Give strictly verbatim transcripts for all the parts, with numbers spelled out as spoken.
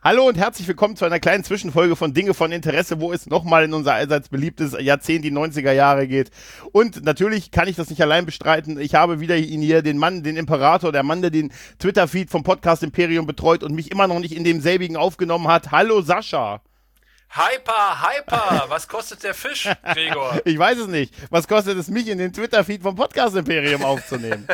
Hallo und herzlich willkommen zu einer kleinen Zwischenfolge von Dinge von Interesse, wo es nochmal in unser allseits beliebtes Jahrzehnt, die neunziger Jahre geht. Und natürlich kann ich das nicht allein bestreiten. Ich habe wieder ihn hier, den Mann, den Imperator, der Mann, der den Twitter-Feed vom Podcast Imperium betreut und mich immer noch nicht in demselbigen aufgenommen hat. Hallo Sascha. Hyper, hyper, was kostet der Fisch, Gregor? Ich weiß es nicht. Was kostet es mich, in den Twitter-Feed vom Podcast Imperium aufzunehmen?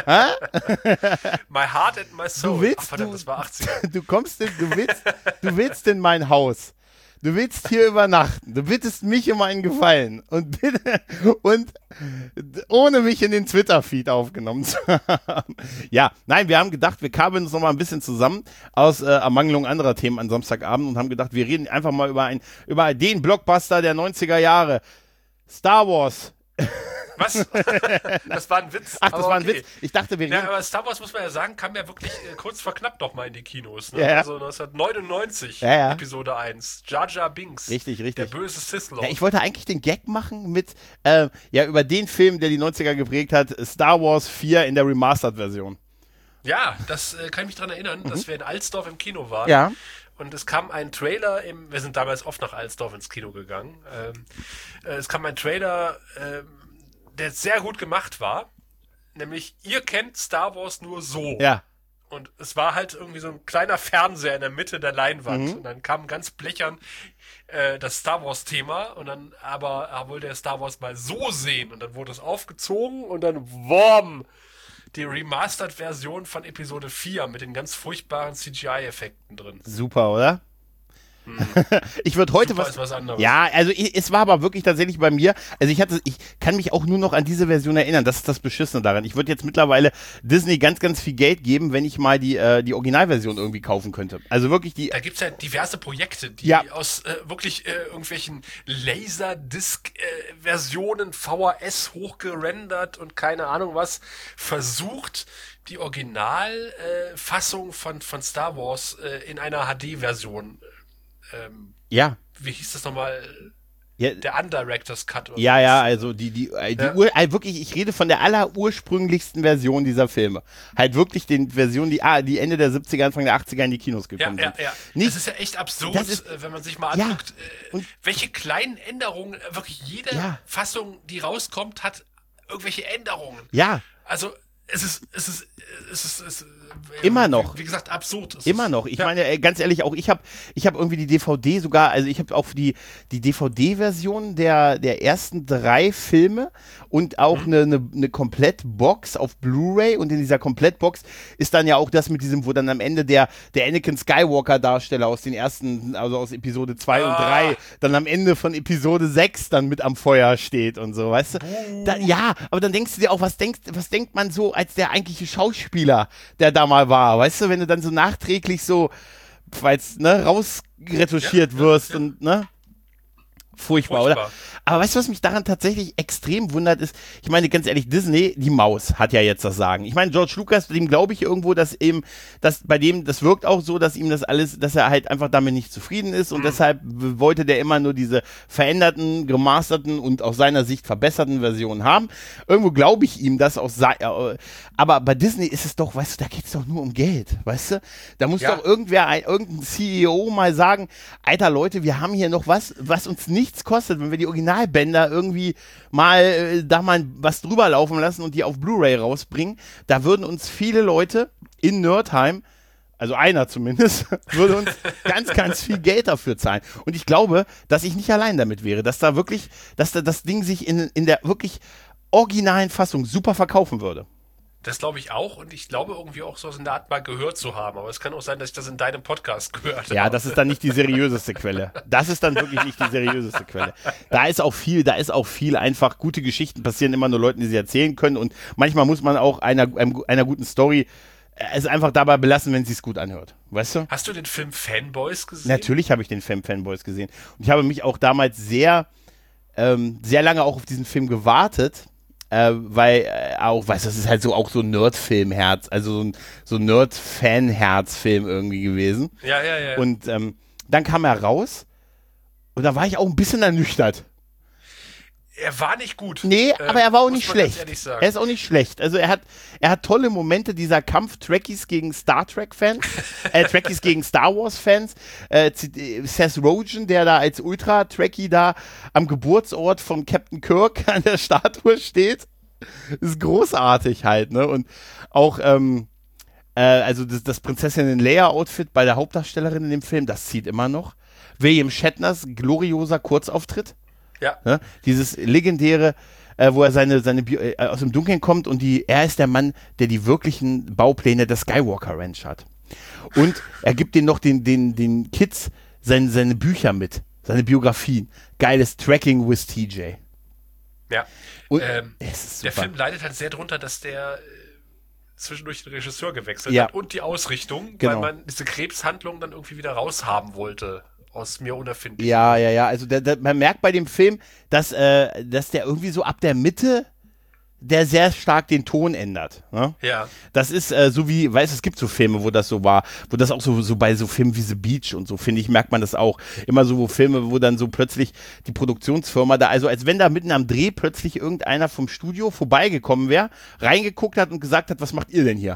My heart and my soul. Du willst, Ach, verdammt, du, das war achtzig. Du kommst in, du willst, du willst in mein Haus. Du willst hier übernachten. Du bittest mich um einen Gefallen. Und, bitte, und ohne mich in den Twitter-Feed aufgenommen zu haben. Ja, nein, wir haben gedacht, wir kabeln uns noch mal ein bisschen zusammen aus äh, Ermangelung anderer Themen an Samstagabend und haben gedacht, wir reden einfach mal über, ein, über den Blockbuster der neunziger Jahre. Star Wars. Was? Das war ein Witz. Ach, das aber war ein okay. Witz. Ich dachte, wir reden... Ja, aber Star Wars, muss man ja sagen, kam ja wirklich äh, kurz vor knapp noch mal in die Kinos. Ne? Ja, ja. Also neunzehnhundertneunundneunzig, ja, ja. Episode eins. Jar Jar Binks. Richtig, richtig. Der böse Sith Lord. Ja, ich wollte eigentlich den Gag machen mit, äh, ja, über den Film, der die neunziger geprägt hat, Star Wars vier in der Remastered-Version. Ja, das äh, kann ich mich daran erinnern, Mhm. dass wir in Alsdorf im Kino waren. Ja. Und es kam ein Trailer, im, wir sind damals oft nach Alsdorf ins Kino gegangen. Ähm, äh, es kam ein Trailer, ähm, der sehr gut gemacht war. Nämlich, ihr kennt Star Wars nur so. Ja. Und es war halt irgendwie so ein kleiner Fernseher in der Mitte der Leinwand. Mhm. Und dann kam ganz blechern äh, das Star Wars-Thema. Und dann aber er wollte er Star Wars mal so sehen. Und dann wurde es aufgezogen und dann wom! Die Remastered-Version von Episode vier mit den ganz furchtbaren C G I-Effekten drin. Super, oder? Ich würde heute Super was, ist was anderes. Ja, also ich, es war aber wirklich tatsächlich bei mir, also ich hatte, ich kann mich auch nur noch an diese Version erinnern, das ist das Beschissene daran. Ich würde jetzt mittlerweile Disney ganz, ganz viel Geld geben, wenn ich mal die, äh, die Originalversion irgendwie kaufen könnte. Also wirklich die... Da gibt's ja diverse Projekte, die Ja. aus äh, wirklich äh, irgendwelchen Laserdisc-Versionen, V H S hochgerendert und keine Ahnung was, versucht, die Originalfassung äh, von, von Star Wars äh, in einer H D-Version Ähm, Ja. wie hieß das nochmal? Ja. Der Undirectors Cut. Oder Ja, was? ja, also die, die, äh, die Ja. Ur, äh, wirklich, ich rede von der allerursprünglichsten Version dieser Filme. Halt wirklich den Version, die, ah, die Ende der siebziger, Anfang der achtziger in die Kinos Ja, gekommen ja, sind. ja. Nicht, das ist ja echt absurd, das ist- äh, wenn man sich mal Ja. anguckt, äh, Und- welche kleinen Änderungen, äh, wirklich jede Ja. Fassung, die rauskommt, hat irgendwelche Änderungen. ja, Also, es ist, es ist, es ist, es ist äh, Immer noch. Wie, wie gesagt, absurd. Es immer ist, noch. Ich ja. meine, äh, ganz ehrlich, auch ich habe ich hab irgendwie die D V D sogar, also ich habe auch die, die D V D-Version der, der ersten drei Filme und auch eine, eine, eine Komplettbox auf Blu-ray, und in dieser Komplettbox ist dann ja auch das mit diesem, wo dann am Ende der, der Anakin Skywalker-Darsteller aus den ersten, also aus Episode zwei und Ah. drei, dann am Ende von Episode sechs dann mit am Feuer steht und so, weißt du? Da, ja, aber dann denkst du dir auch, was denkst, was denkt man so als der eigentliche Schauspieler, der da mal war, weißt du, wenn du dann so nachträglich so, weil's, ne, rausretuschiert Ja, ja, wirst ja. und, ne? Furchtbar, Furchtbar. oder? Aber weißt du, was mich daran tatsächlich extrem wundert, ist, ich meine, ganz ehrlich, Disney, die Maus hat ja jetzt das Sagen. Ich meine, George Lucas, dem glaube ich irgendwo, dass eben, dass bei dem, das wirkt auch so, dass ihm das alles, dass er halt einfach damit nicht zufrieden ist, und Mhm. deshalb w- wollte der immer nur diese veränderten, gemasterten und aus seiner Sicht verbesserten Versionen haben. Irgendwo glaube ich ihm das aus, sei- äh, aber bei Disney ist es doch, weißt du, da geht es doch nur um Geld, weißt du? Da muss Ja. doch irgendwer, ein, irgendein C E O mal sagen, Alter Leute, wir haben hier noch was, was uns nichts kostet, wenn wir die Originalbänder irgendwie mal äh, da mal was drüber laufen lassen und die auf Blu-ray rausbringen. Da würden uns viele Leute in Nerdheim, also einer zumindest, würde uns ganz, ganz viel Geld dafür zahlen. Und ich glaube, dass ich nicht allein damit wäre, dass da wirklich, dass da das Ding sich in, in der wirklich originalen Fassung super verkaufen würde. Das glaube ich auch, und ich glaube irgendwie auch so in der Art mal gehört zu haben. Aber es kann auch sein, dass ich das in deinem Podcast gehört habe. Ja, das ist dann nicht die seriöseste Quelle. Das ist dann wirklich nicht die seriöseste Quelle. Da ist auch viel, da ist auch viel einfach, gute Geschichten passieren immer nur Leuten, die sie erzählen können, und manchmal muss man auch einer, einem, einer guten Story es einfach dabei belassen, wenn sie es gut anhört. Weißt du? Hast du den Film Fanboys gesehen? Natürlich habe ich den Film Fanboys gesehen. Und ich habe mich auch damals sehr, ähm, sehr lange auch auf diesen Film gewartet. Äh, weil äh, auch, weißt du, das ist halt so auch so ein Nerd-Film-Herz, also so ein, so ein Nerd-Fan-Herz-Film irgendwie gewesen. Ja, ja, ja. Und ähm, dann kam er raus und da war ich auch ein bisschen ernüchtert. er war nicht gut. Nee, ähm, aber er war auch muss nicht man ganz schlecht. ehrlich sagen. Er ist auch nicht schlecht. Also er hat, er hat tolle Momente, dieser Kampf Trekkies gegen Star Trek-Fans, äh, Trekkies gegen Star Wars-Fans. Äh, Seth Rogen, der da als Ultra-Trekkie da am Geburtsort von Captain Kirk an der Statue steht. Ist großartig halt, ne? Und auch, ähm, äh, also das, das Prinzessin-Leia-Outfit bei der Hauptdarstellerin in dem Film, das zieht immer noch. William Shatners glorioser Kurzauftritt. Ja. Ne? Dieses legendäre, äh, wo er seine, seine Bio äh, aus dem Dunkeln kommt und die, er ist der Mann, der die wirklichen Baupläne der Skywalker Ranch hat. Und er gibt denen noch den, den, den Kids seine, seine Bücher mit, seine Biografien. Geiles Tracking with T J. Ja. Und ähm, es ist der super. Film leidet halt sehr drunter, dass der äh, zwischendurch den Regisseur gewechselt Ja. hat und die Ausrichtung, Genau. weil man diese Krebshandlung dann irgendwie wieder raushaben wollte. Aus mir unerfindlich. Ja, ja, ja. Also der, der, man merkt bei dem Film, dass, äh, dass der irgendwie so ab der Mitte der sehr stark den Ton ändert. Ne? Ja. Das ist äh, so wie, weißt du, es gibt so Filme, wo das so war, wo das auch so, so bei so Filmen wie The Beach und so, finde ich, merkt man das auch. Immer so, wo Filme, wo dann so plötzlich die Produktionsfirma da, also als wenn da mitten am Dreh plötzlich irgendeiner vom Studio vorbeigekommen wäre, reingeguckt hat und gesagt hat, was macht ihr denn hier?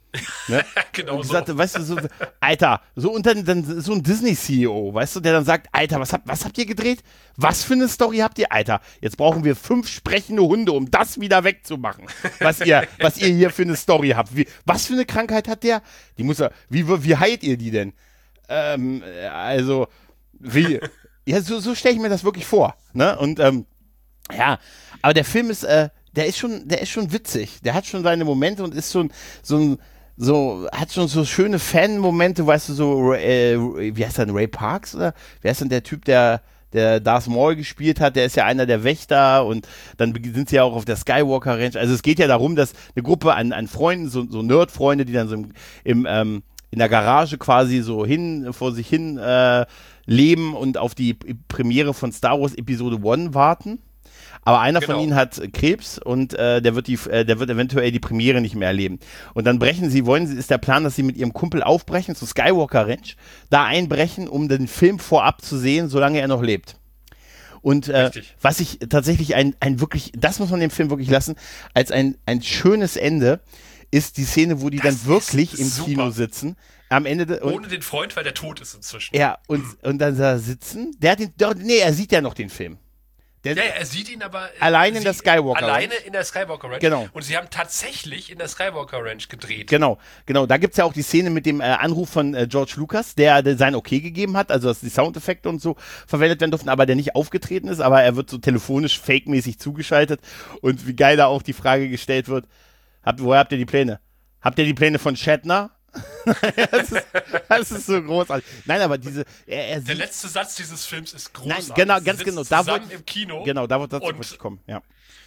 Ne? Genau und so. gesagt, weißt du, so, Alter, so und dann, dann so ein Disney-C E O, weißt du, der dann sagt, Alter, was habt, was habt ihr gedreht? Was für eine Story habt ihr? Alter, jetzt brauchen wir fünf sprechende Hunde, um das wieder wegzumachen, was ihr, was ihr hier für eine Story habt. Wie, was für eine Krankheit hat der? Die muss er, wie, wie heilt ihr die denn? Ähm, also, wie, ja, so, so stelle ich mir das wirklich vor, ne, und, ähm, ja, aber der Film ist, äh, der ist schon, der ist schon witzig, der hat schon seine Momente und ist schon so ein, so, hat schon so schöne Fan-Momente, weißt du, so, äh, wie heißt der denn, Ray Parks, oder? Wer ist denn der Typ, der, der Darth Maul gespielt hat? Der ist ja einer der Wächter und dann sind sie ja auch auf der Skywalker Ranch. Also es geht ja darum, dass eine Gruppe an, an Freunden, so, so Nerd-Freunde, die dann so im, im ähm, in der Garage quasi so hin, vor sich hin äh, leben und auf die Premiere von Star Wars Episode eins warten. Aber einer Genau. von ihnen hat Krebs und äh, der wird die, äh, der wird eventuell die Premiere nicht mehr erleben. Und dann brechen sie, wollen sie, ist der Plan, dass sie mit ihrem Kumpel aufbrechen zu Skywalker Ranch, da einbrechen, um den Film vorab zu sehen, solange er noch lebt. Und äh, was ich tatsächlich ein, ein wirklich, das muss man dem Film wirklich lassen, als ein, ein schönes Ende, ist die Szene, wo die Das dann wirklich ist im super. Kino sitzen. Am Ende de, und, Ohne den Freund, weil der tot ist inzwischen. ja, und, und dann da sitzen. Der hat den, doch, nee, er sieht ja noch den Film. Der, Ja, ja, er sieht ihn aber äh, Allein in der sieht- Skywalker Alleine Ranch. in der Skywalker Ranch. Genau. Und sie haben tatsächlich in der Skywalker Ranch gedreht. Genau, genau. Da gibt es ja auch die Szene mit dem äh, Anruf von äh, George Lucas, der, der sein Okay gegeben hat, also dass die Soundeffekte und so verwendet werden durften, aber der nicht aufgetreten ist, aber er wird so telefonisch fake-mäßig zugeschaltet. Und wie geil da auch die Frage gestellt wird, habt, woher habt ihr die Pläne? Habt ihr die Pläne von Shatner? das, ist, das ist so großartig. Nein, aber diese, er, er Der sieht, letzte Satz dieses Films ist großartig. Nein, genau, Sie ganz sitzen genau. Da zusammen wollt- im Kino. genau, da wird dazu Und- wirklich kommen, ja.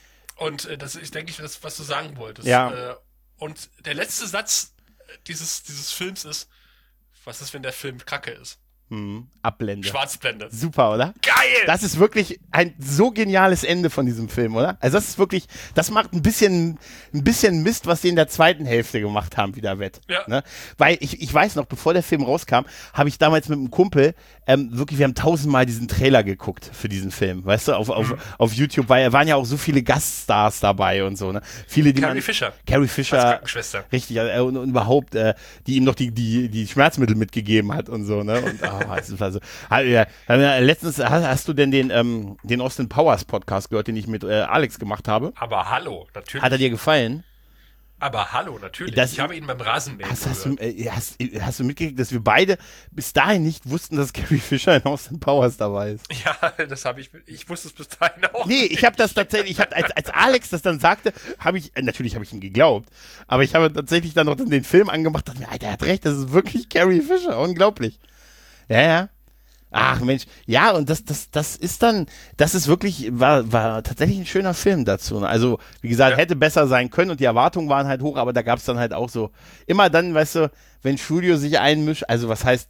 Und äh, das ist, denke ich, das, was du sagen wolltest. Ja. Äh, und der letzte Satz dieses, dieses Films ist, was ist, wenn der Film kacke ist? Hm, Abblende. Schwarzblende. Super, oder? Geil! Das ist wirklich ein so geniales Ende von diesem Film, oder? Also das ist wirklich, das macht ein bisschen, ein bisschen Mist, was sie in der zweiten Hälfte gemacht haben, wieder wett. Ja. Ne? Weil ich, ich weiß noch, bevor der Film rauskam, habe ich damals mit einem Kumpel, ähm, wirklich, wir haben tausendmal diesen Trailer geguckt für diesen Film, weißt du, auf, auf, Mhm. auf YouTube, weil da waren ja auch so viele Gaststars dabei und so, ne? Viele, die Carrie man, Fisher. Carrie Als Fisher, Krankenschwester. richtig, äh, und, und überhaupt, äh, die ihm noch die, die, die Schmerzmittel mitgegeben hat und so, ne? Und, oh, es war so. Ha- ja, ja, letztens, hast, hast du denn den, ähm, den Austin Powers Podcast gehört, den ich mit äh, Alex gemacht habe? Aber hallo, natürlich. Hat er dir gefallen? Aber hallo, natürlich. Das- ich habe ihn beim Rasenmähen Hast, hast, du, gehört. äh, hast, hast du mitgekriegt, dass wir beide bis dahin nicht wussten, dass Carrie Fisher in Austin Powers dabei ist? Ja, das habe ich, ich wusste es bis dahin auch. Nee, ich habe das tatsächlich, ich hab, als, als Alex das dann sagte, habe ich, äh, natürlich habe ich ihm geglaubt, aber ich habe tatsächlich dann noch dann den Film angemacht und dachte mir, Alter, er hat recht, das ist wirklich Carrie Fisher, unglaublich. Ja, ja. Ach Mensch, ja, und das, das, das ist dann, das ist wirklich, war, war tatsächlich ein schöner Film dazu. Also, wie gesagt, Ja. hätte besser sein können und die Erwartungen waren halt hoch, aber da gab es dann halt auch so, immer dann, weißt du, wenn Studio sich einmischt, also was heißt,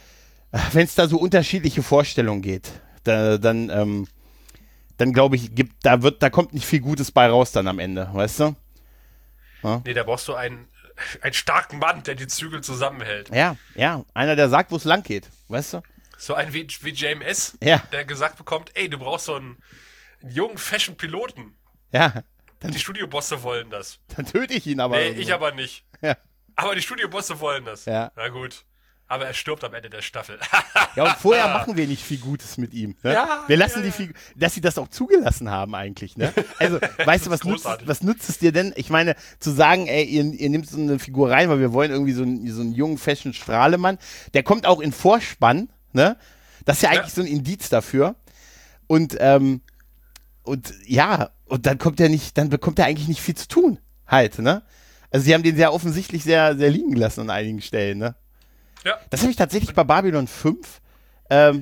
wenn es da so unterschiedliche Vorstellungen geht, da, dann, ähm, dann glaube ich, gibt, da wird, da kommt nicht viel Gutes bei raus dann am Ende, weißt du? Nee, da brauchst du einen, einen starken Mann, der die Zügel zusammenhält. Ja, ja, einer, der sagt, wo es lang geht, weißt du? So ein wie, wie J M S, Ja. der gesagt bekommt, ey, du brauchst so einen, einen jungen Fashion-Piloten. Ja. Dann, die Studiobosse wollen das. Dann töte ich ihn aber. Nee, irgendwo. ich aber nicht. Ja. Aber die Studiobosse wollen das. Ja. Na gut. Aber er stirbt am Ende der Staffel. Ja, und vorher machen wir nicht viel Gutes mit ihm. Ne? Ja, wir lassen ja, die ja. Figur, dass sie das auch zugelassen haben eigentlich. Ne? Also, weißt du, was nutzt, was nutzt es dir denn? Ich meine, zu sagen, ey, ihr, ihr nehmt so eine Figur rein, weil wir wollen irgendwie so einen, so einen jungen Fashion-Strahlemann. Der kommt auch in Vorspann. Ne? Das ist ja eigentlich ja. so ein Indiz dafür. Und, ähm, und ja, und dann kommt er nicht, dann bekommt er eigentlich nicht viel zu tun. Halt, ne? Also sie haben den sehr offensichtlich sehr, sehr liegen lassen an einigen Stellen, ne? Ja. Das habe ich tatsächlich bei Babylon fünf ähm,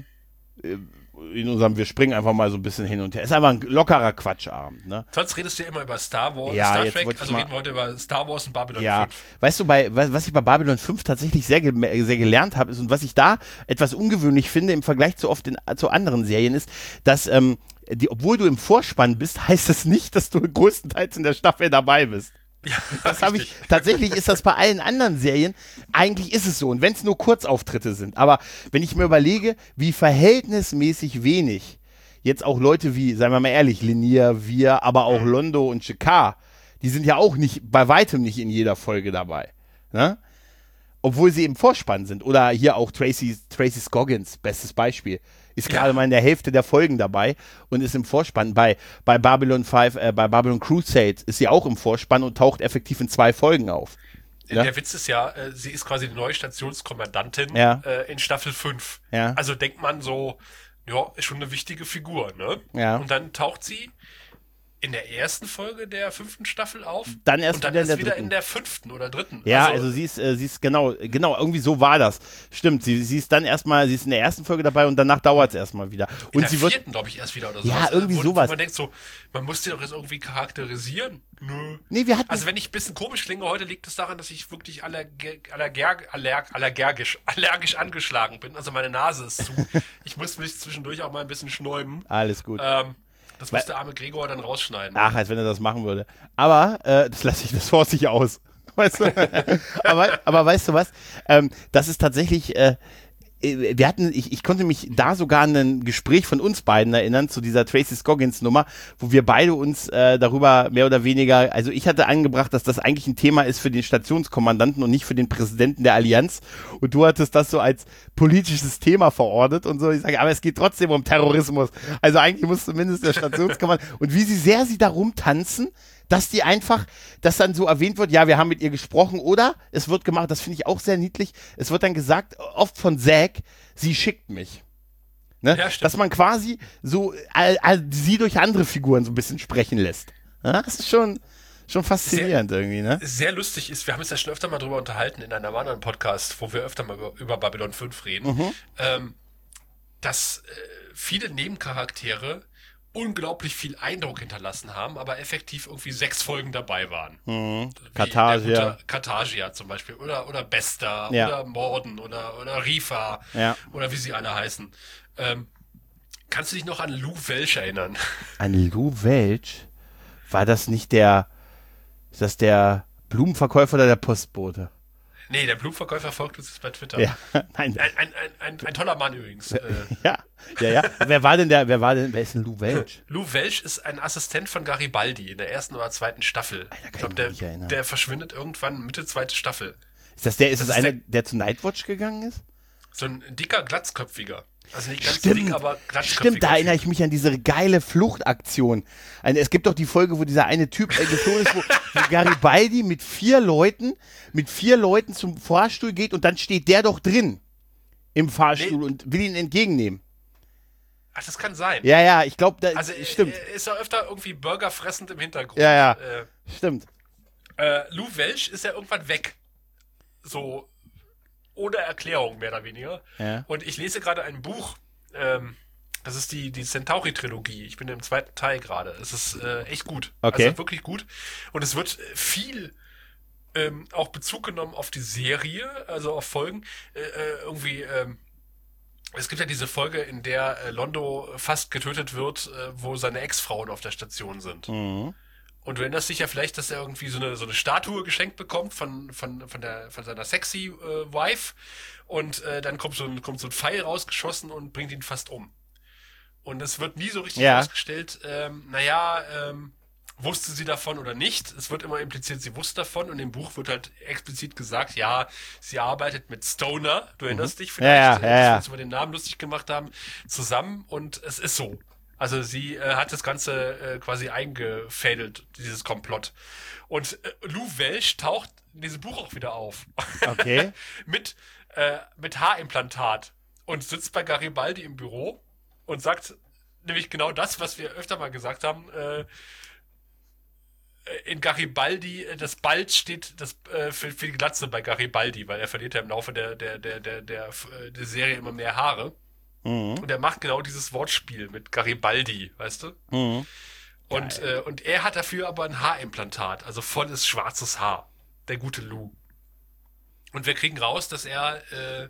in unserem, wir springen einfach mal so ein bisschen hin und her. Ist einfach ein lockerer Quatschabend, ne? Sonst redest du ja immer über Star Wars, ja, Star jetzt Trek, also mal, reden wir heute über Star Wars und Babylon ja. fünf. Weißt du, bei, was ich bei Babylon fünf tatsächlich sehr, ge- sehr gelernt habe, ist und was ich da etwas ungewöhnlich finde im Vergleich zu oft in, zu anderen Serien ist, dass, ähm, die, obwohl du im Vorspann bist, heißt das nicht, dass du größtenteils in der Staffel dabei bist. Ja, das habe ich, tatsächlich ist das bei allen anderen Serien, eigentlich ist es so, und wenn es nur Kurzauftritte sind, aber wenn ich mir überlege, wie verhältnismäßig wenig jetzt auch Leute wie, seien wir mal ehrlich, Linier, wir, aber auch Londo und Shekar, die sind ja auch nicht, bei weitem nicht in jeder Folge dabei, ne? Obwohl sie im Vorspann sind, oder hier auch Tracy, Tracy Scoggins, bestes Beispiel, ist gerade ja. mal in der Hälfte der Folgen dabei und ist im Vorspann. Bei, bei Babylon fünf, äh, bei Babylon Crusade ist sie auch im Vorspann und taucht effektiv in zwei Folgen auf. Ja? Der Witz ist ja, äh, sie ist quasi die neue Stationskommandantin ja. äh, in Staffel fünf. Ja. Also denkt man so, ja, ist schon eine wichtige Figur, ne? Ja. Und dann taucht sie in der ersten Folge der fünften Staffel auf. Dann erst und dann wieder, in der, wieder dritten. in der fünften oder dritten. Ja, also, also sie ist, äh, sie ist genau, genau, irgendwie so war das. Stimmt, sie, sie ist dann erstmal, sie ist in der ersten Folge dabei und danach dauert es erstmal wieder. In und der sie wird, vierten, glaube ich, erst wieder oder so. Ja, irgendwie wo, sowas. Wo man denkt so, man muss die doch jetzt irgendwie charakterisieren. Nö. Nee, wir hatten also wenn ich ein bisschen komisch klinge heute, liegt es daran, dass ich wirklich allerg allerger allerg allergisch, allergisch angeschlagen bin. Also meine Nase ist zu. Ich muss mich zwischendurch auch mal ein bisschen schnäuben. Alles gut. Ähm, Das muss der arme Gregor dann rausschneiden. Ach, als wenn er das machen würde. Aber, äh, das lasse ich, das force ich aus. Weißt du? aber, aber weißt du was? Ähm, das ist tatsächlich, äh, wir hatten, ich, ich konnte mich da sogar an ein Gespräch von uns beiden erinnern, zu dieser Tracy Scoggins Nummer, wo wir beide uns äh, darüber mehr oder weniger, also ich hatte angebracht, dass das eigentlich ein Thema ist für den Stationskommandanten und nicht für den Präsidenten der Allianz, und du hattest das so als politisches Thema verortet und so. Ich sage, aber es geht trotzdem um Terrorismus. Also eigentlich muss zumindest der Stationskommandant, und wie sie sehr sie da rumtanzen, dass die einfach, dass dann so erwähnt wird, ja, wir haben mit ihr gesprochen, oder es wird gemacht, das finde ich auch sehr niedlich, es wird dann gesagt, oft von Zack, sie schickt mich. Ne? Ja, dass man quasi so all, all, sie durch andere Figuren so ein bisschen sprechen lässt. Ja, das ist schon, schon faszinierend sehr, irgendwie, ne? Sehr lustig ist, wir haben uns ja schon öfter mal drüber unterhalten in einem anderen Podcast, wo wir öfter mal über, über Babylon fünf reden, mhm. ähm, dass äh, viele Nebencharaktere unglaublich viel Eindruck hinterlassen haben, aber effektiv irgendwie sechs Folgen dabei waren. Mhm. Kartagia. Kartagia zum Beispiel. Oder, oder Besta, ja. oder Morden, oder, oder Rifa, ja. oder wie sie alle heißen. Ähm, kannst du dich noch an Lou Welch erinnern? An Lou Welch? War das nicht der, ist das der Blumenverkäufer oder der Postbote? Nee, der Blumenverkäufer folgt uns jetzt bei Twitter. Ja, nein. Ein, ein, ein, ein, ein toller Mann übrigens. Äh, ja, ja, ja. Wer war denn der, wer war denn, wer ist denn Lou Welch? Lou Welch ist ein Assistent von Garibaldi in der ersten oder zweiten Staffel. Alter, ich glaube, der, der verschwindet irgendwann Mitte zweite Staffel. Ist das der, ist das es ist einer, der, der zu Nightwatch gegangen ist? So ein dicker, glatzköpfiger. Also nicht ganz Stimmt, dick, aber glatzköpfiger. Stimmt, da erinnere ich mich an diese geile Fluchtaktion. Eine, es gibt doch die Folge, wo dieser eine Typ äh, geflohen ist, wo, wo Garibaldi mit vier Leuten, mit vier Leuten zum Fahrstuhl geht und dann steht der doch drin im Fahrstuhl nee. und will ihn entgegennehmen. Ach, das kann sein. Ja, ja, ich glaube, das also, stimmt. Also ist er öfter irgendwie Burger fressend im Hintergrund. Ja, ja, äh, stimmt. Äh, Lou Welch ist ja irgendwann weg. So ohne Erklärung, mehr oder weniger. Ja. Und ich lese gerade ein Buch, ähm, das ist die, die Centauri-Trilogie. Ich bin im zweiten Teil gerade. Es ist äh, echt gut. Okay. Also wirklich gut. Und es wird viel ähm, auch Bezug genommen auf die Serie, also auf Folgen. Äh, irgendwie, ähm, es gibt ja diese Folge, in der äh, Londo fast getötet wird, äh, wo seine Ex-Frauen auf der Station sind. Mhm. Und du erinnerst dich ja vielleicht, dass er irgendwie so eine so eine Statue geschenkt bekommt von von von der von seiner sexy äh, Wife, und äh, dann kommt so ein kommt so ein Pfeil rausgeschossen und bringt ihn fast um. Und es wird nie so richtig Ja. ausgestellt, ähm, naja, ähm, wusste sie davon oder nicht. Es wird immer impliziert, sie wusste davon. Und im Buch wird halt explizit gesagt, ja, sie arbeitet mit Stoner, du erinnerst dich vielleicht, Ja, ja, äh, ja, dass ja. wir uns über den Namen lustig gemacht haben, zusammen. Und es ist so. Also sie äh, hat das Ganze äh, quasi eingefädelt, dieses Komplott. Und äh, Lou Welsh taucht in diesem Buch auch wieder auf. Okay. mit, äh, mit Haarimplantat. Und sitzt bei Garibaldi im Büro und sagt nämlich genau das, was wir öfter mal gesagt haben. Äh, in Garibaldi, äh, das Bald steht das äh, für, für die Glatze bei Garibaldi, weil er verliert ja im Laufe der, der, der, der, der, äh, der Serie immer mehr Haare. Mhm. Und er macht genau dieses Wortspiel mit Garibaldi, weißt du? Mhm. Und, äh, und er hat dafür aber ein Haarimplantat, also volles schwarzes Haar. Der gute Lou. Und wir kriegen raus, dass er äh,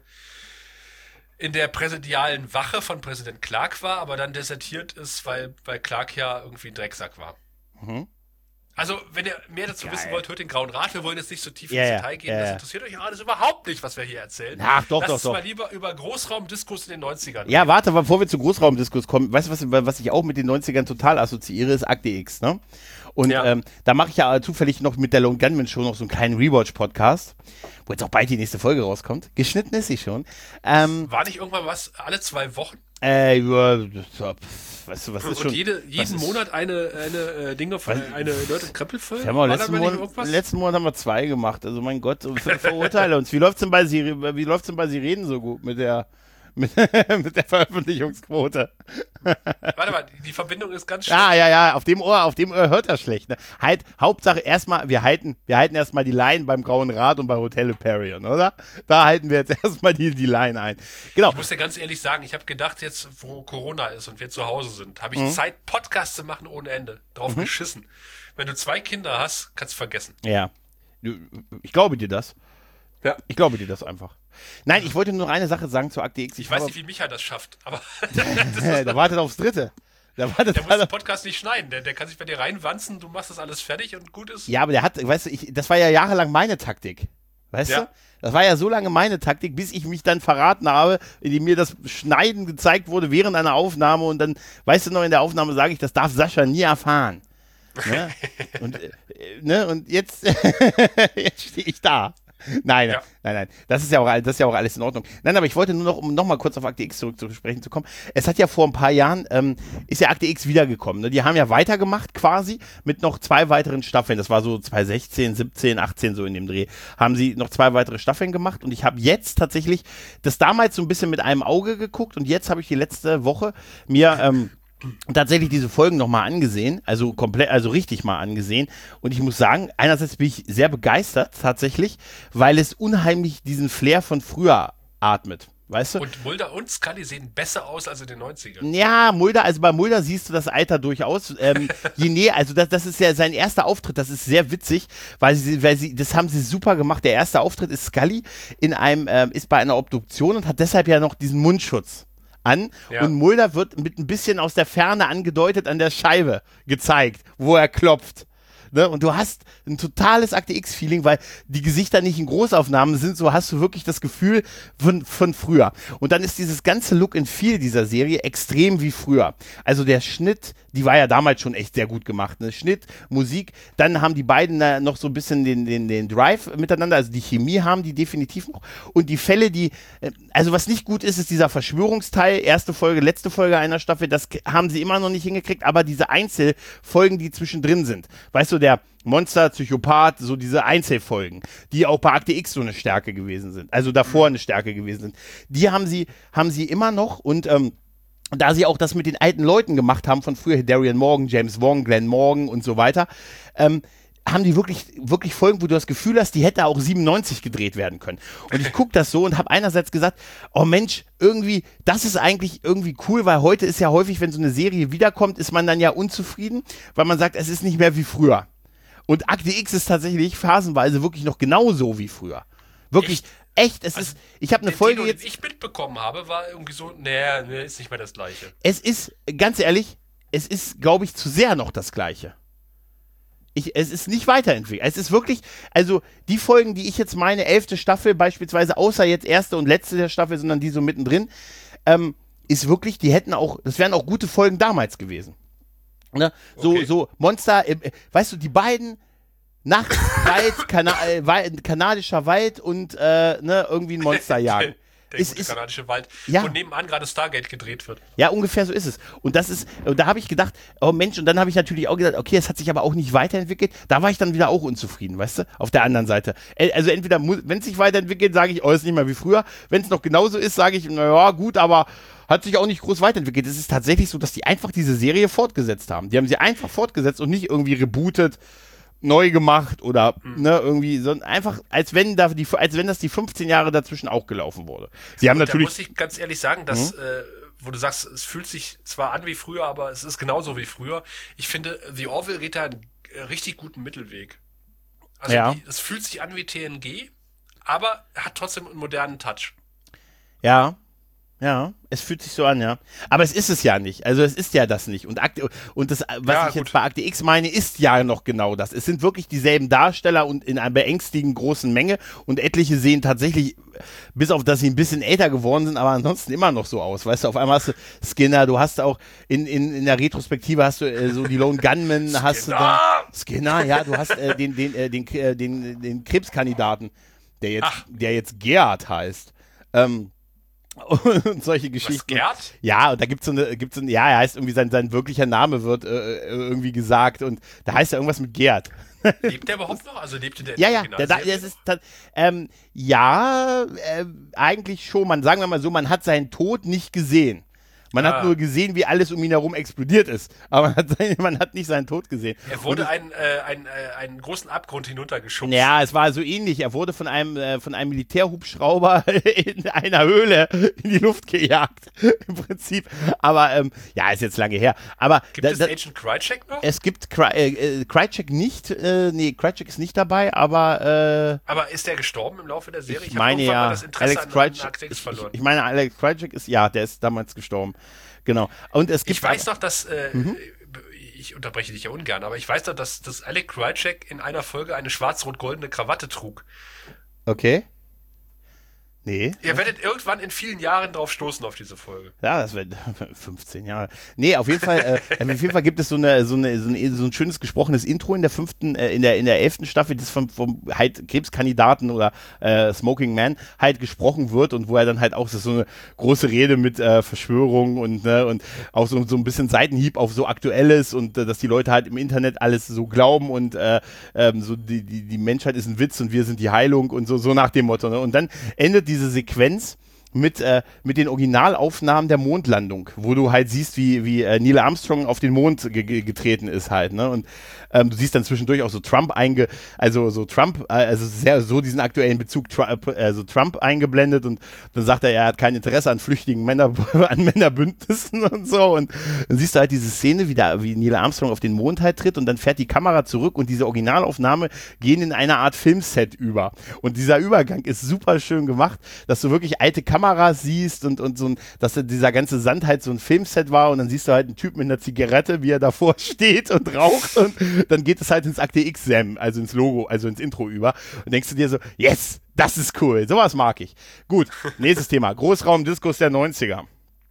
in der präsidialen Wache von Präsident Clark war, aber dann desertiert ist, weil, weil Clark ja irgendwie ein Drecksack war. Mhm. Also, wenn ihr mehr dazu Geil. wissen wollt, hört den Grauen Rat. Wir wollen jetzt nicht so tief Ja, ins ja, Detail gehen. ja, Das ja. interessiert euch alles überhaupt nicht, was wir hier erzählen. Ach, doch, Lasst doch, uns doch. mal lieber über Großraumdiskus in den neunzigern. Ja, warte, bevor wir zu Großraumdiskus kommen, weißt du, was, was ich auch mit den neunzigern total assoziiere, ist Akte X, ne? Und Ja. ähm, da mache ich ja zufällig noch mit der Lone Gunman Show noch so einen kleinen Rewatch-Podcast, wo jetzt auch bald die nächste Folge rauskommt. Geschnitten ist sie schon. Ähm, War nicht irgendwann was alle zwei Wochen? äh, ja, so, pff, weißt du, was ist Und schon... jede, jeden ist- Monat eine, eine äh, Dinge von Was- eine Leute Krempelfolge? Wir haben auch letzten, Monat, letzten Monat haben wir zwei gemacht. Also mein Gott, so ver verurteile uns. Wie läuft's denn bei Sie, wie läuft's denn bei Sie reden so gut mit der mit, mit der Veröffentlichungsquote? Warte mal, die Verbindung ist ganz schön. Ja, ja, ja, auf dem Ohr, auf dem Ohr hört er schlecht. Ne? Halt, Hauptsache erstmal, wir halten, wir halten erstmal die Line beim Grauen Rat und bei Hotel Hyperion, oder? Da halten wir jetzt erstmal die, die Line ein. Genau. Ich muss dir ganz ehrlich sagen, ich habe gedacht, jetzt, wo Corona ist und wir zu Hause sind, habe ich Mhm. Zeit, Podcasts zu machen ohne Ende. Drauf geschissen. Wenn du zwei Kinder hast, kannst du vergessen. Ja. Du- Ich glaube dir das. Ja. Ich glaube dir das einfach. Nein, ich wollte nur noch eine Sache sagen zu Akte X. Ich weiß habe- nicht, wie Micha das schafft, aber Der wartet aufs Dritte. Der wartet der muss den Podcast nicht schneiden. Der, der kann sich bei dir reinwanzen, du machst das alles fertig und gut ist. Ja, aber der hat, weißt du, ich, das war ja jahrelang meine Taktik. Weißt Ja. du? Das war ja so lange meine Taktik, bis ich mich dann verraten habe, indem mir das Schneiden gezeigt wurde während einer Aufnahme und dann, weißt du noch, in der Aufnahme sage ich, das darf Sascha nie erfahren. Ne? und, äh, ne? und jetzt, jetzt stehe ich da. Nein, Ja. nein, nein. Das ist ja auch, all- das ist ja auch alles in Ordnung. Nein, aber ich wollte nur noch, um nochmal kurz auf Akte X zurückzusprechen zu kommen. Es hat ja vor ein paar Jahren, ähm, ist ja Akte X wiedergekommen. Ne? Die haben ja weitergemacht quasi mit noch zwei weiteren Staffeln. Das war so zwanzig sechzehn, siebzehn, achtzehn so in dem Dreh. Haben sie noch zwei weitere Staffeln gemacht und ich habe jetzt tatsächlich das damals so ein bisschen mit einem Auge geguckt und jetzt habe ich die letzte Woche mir, ähm, tatsächlich diese Folgen nochmal angesehen, also komplett, also richtig mal angesehen. Und ich muss sagen, einerseits bin ich sehr begeistert tatsächlich, weil es unheimlich diesen Flair von früher atmet. Weißt du? Und Mulder und Scully sehen besser aus als in den neunzigern. Ja, Mulder, also bei Mulder siehst du das Alter durchaus. Ähm, je näher, also das, das ist ja sein erster Auftritt, das ist sehr witzig, weil sie, weil sie, das haben sie super gemacht. Der erste Auftritt ist Scully in einem, ähm, ist bei einer Obduktion und hat deshalb ja noch diesen Mundschutz an. Ja. Und Mulder wird mit ein bisschen aus der Ferne angedeutet an der Scheibe gezeigt, wo er klopft. Ne? Und du hast ein totales Akte X-Feeling, weil die Gesichter nicht in Großaufnahmen sind, so hast du wirklich das Gefühl von, von früher. Und dann ist dieses ganze Look and Feel dieser Serie extrem wie früher. Also der Schnitt, die war ja damals schon echt sehr gut gemacht. Ne? Schnitt, Musik, dann haben die beiden da noch so ein bisschen den, den, den Drive miteinander, also die Chemie haben die definitiv noch. Und die Fälle, die, äh, also was nicht gut ist, ist dieser Verschwörungsteil, erste Folge, letzte Folge einer Staffel, das k- haben sie immer noch nicht hingekriegt, aber diese Einzelfolgen, die zwischendrin sind, weißt du, der Monster, Psychopath, so diese Einzelfolgen, die auch bei Akte X so eine Stärke gewesen sind, also davor eine Stärke gewesen sind, die haben sie, haben sie immer noch und ähm, da sie auch das mit den alten Leuten gemacht haben von früher, Darian Morgan, James Wong, Glenn Morgan und so weiter, ähm, haben die wirklich, wirklich Folgen, wo du das Gefühl hast, die hätte auch siebenundneunzig gedreht werden können. Und ich gucke das so und habe einerseits gesagt, oh Mensch, irgendwie, das ist eigentlich irgendwie cool, weil heute ist ja häufig, wenn so eine Serie wiederkommt, ist man dann ja unzufrieden, weil man sagt, es ist nicht mehr wie früher. Und Akte X ist tatsächlich phasenweise wirklich noch genauso wie früher. Wirklich, echt, es Also, ist, ich habe eine Den Folge Tenor, jetzt... den ich mitbekommen habe, war irgendwie so, nee, nee, ist nicht mehr das Gleiche. Es ist, ganz ehrlich, es ist, glaube ich, zu sehr noch das Gleiche. Ich, es ist nicht weiterentwickelt. Es ist wirklich, also die Folgen, die ich jetzt meine, elfte Staffel beispielsweise, außer jetzt erste und letzte der Staffel, sondern die so mittendrin, ähm, ist wirklich, die hätten auch, das wären auch gute Folgen damals gewesen. Ne? So, Okay. so Monster, äh, weißt du, die beiden nachts, Wald, Kana äh, Wald, kanadischer Wald und äh, ne, irgendwie ein Monster jagen. Der Ist- gute ist- kanadische Wald, Ja. wo nebenan gerade Stargate gedreht wird. Ja, ungefähr so ist es. Und das ist, und da habe ich gedacht, oh Mensch, und dann habe ich natürlich auch gedacht, okay, es hat sich aber auch nicht weiterentwickelt. Da war ich dann wieder auch unzufrieden, weißt du? Auf der anderen Seite. Äh, Also entweder, wenn es sich weiterentwickelt, sage ich, oh, ist nicht mehr wie früher. Wenn es noch genauso ist, sage ich, naja, gut, aber hat sich auch nicht groß weiterentwickelt. Es ist tatsächlich so, dass die einfach diese Serie fortgesetzt haben. Die haben sie einfach fortgesetzt und nicht irgendwie rebootet, neu gemacht oder ne, irgendwie, sondern einfach, als wenn, da die, als wenn das die fünfzehn Jahre dazwischen auch gelaufen wurde. Sie haben Und da natürlich. muss ich ganz ehrlich sagen, dass, äh, wo du sagst, es fühlt sich zwar an wie früher, aber es ist genauso wie früher. Ich finde, The Orville geht da einen äh, richtig guten Mittelweg. Also Ja. die, es fühlt sich an wie T N G, aber hat trotzdem einen modernen Touch. Ja, ja, es fühlt sich so an, ja. Aber es ist es ja nicht. Also es ist ja das nicht. Und, Akte, und das, was Ja, ich gut. jetzt bei Akte X meine, ist ja noch genau das. Es sind wirklich dieselben Darsteller und in einer beängstigend großen Menge. Und etliche sehen tatsächlich, bis auf dass sie ein bisschen älter geworden sind, aber ansonsten immer noch so aus. Weißt du, auf einmal hast du Skinner, du hast auch in, in, in der Retrospektive hast du äh, so die Lone Gunmen, hast du da. Skinner, ja, du hast äh, den, den, äh, den, äh, den, den Krebskandidaten, der jetzt, Ach. der jetzt Gerhard heißt. Ähm, und solche Geschichten. Was, Gerd? Ja, und da gibt's so eine, gibt's so ein, ja, er heißt irgendwie, sein, sein wirklicher Name wird äh, irgendwie gesagt und da heißt er irgendwas mit Gerd. Lebt der überhaupt noch? Also lebte der in Ja, der ja, der, da, Originalserie das ist, das, ähm, ja, äh, eigentlich schon, man, sagen wir mal so, man hat seinen Tod nicht gesehen. Man Ah. hat nur gesehen, wie alles um ihn herum explodiert ist, aber man hat, sein, man hat nicht seinen Tod gesehen. Er wurde einen, äh, einen, äh, einen großen Abgrund hinuntergeschubst. Ja, es war so ähnlich. Er wurde von einem, äh, von einem Militärhubschrauber in einer Höhle in die Luft gejagt, im Prinzip. Aber ähm, ja, ist jetzt lange her. Aber Gibt da, es da, Agent Krycek noch? es gibt Cry, äh, äh, Krycek nicht, äh, nee, Krycek ist nicht dabei, aber äh, Aber ist der gestorben im Laufe der Serie? ich hab meine irgendwann mal ja, das Interesse Alex an, an Krycek, Akte X ich, verloren. ich meine Alex Krycek ist, ja, der ist damals gestorben. Genau. Und es gibt Ich weiß aber, noch, dass, äh, ich unterbreche dich ja ungern, aber ich weiß noch, dass, dass Alec Krycek in einer Folge eine schwarz-rot-goldene Krawatte trug. okay. Nee. Ihr werdet irgendwann in vielen Jahren drauf stoßen auf diese Folge. Ja, das wird fünfzehn Jahre. Nee, auf jeden Fall, äh, auf jeden Fall gibt es so eine, so eine, so ein, so ein schönes gesprochenes Intro in der fünften, äh, in der, in der elften Staffel, das vom, vom halt Krebskandidaten oder äh, Smoking Man halt gesprochen wird und wo er dann halt auch, das ist so eine große Rede mit äh, Verschwörung und, ne, und auch so, so ein bisschen Seitenhieb auf so Aktuelles und äh, dass die Leute halt im Internet alles so glauben und äh, ähm, so die, die, die Menschheit ist ein Witz und wir sind die Heilung und so, so nach dem Motto. Ne? Und dann endet diese Sequenz mit, äh, mit den Originalaufnahmen der Mondlandung, wo du halt siehst, wie, wie äh, Neil Armstrong auf den Mond ge ge getreten ist halt, ne? Und ähm, du siehst dann zwischendurch auch so Trump einge, also so Trump, äh, also sehr so diesen aktuellen Bezug, Trump, also Trump eingeblendet und dann sagt er, er hat kein Interesse an flüchtigen Männer, an Männerbündnissen und so und dann siehst du halt diese Szene, wie, da, wie Neil Armstrong auf den Mond halt tritt und dann fährt die Kamera zurück und diese Originalaufnahme gehen in eine Art Filmset über und dieser Übergang ist super schön gemacht, dass du wirklich alte Kameras siehst und, und so ein, dass dieser ganze Sand halt so ein Filmset war und dann siehst du halt einen Typ mit einer Zigarette, wie er davor steht und raucht und dann geht es halt ins Akte X-Sam, also ins Logo, also ins Intro über und denkst du dir so, yes, das ist cool, sowas mag ich. Gut, nächstes Thema, Großraumdiskus der neunziger.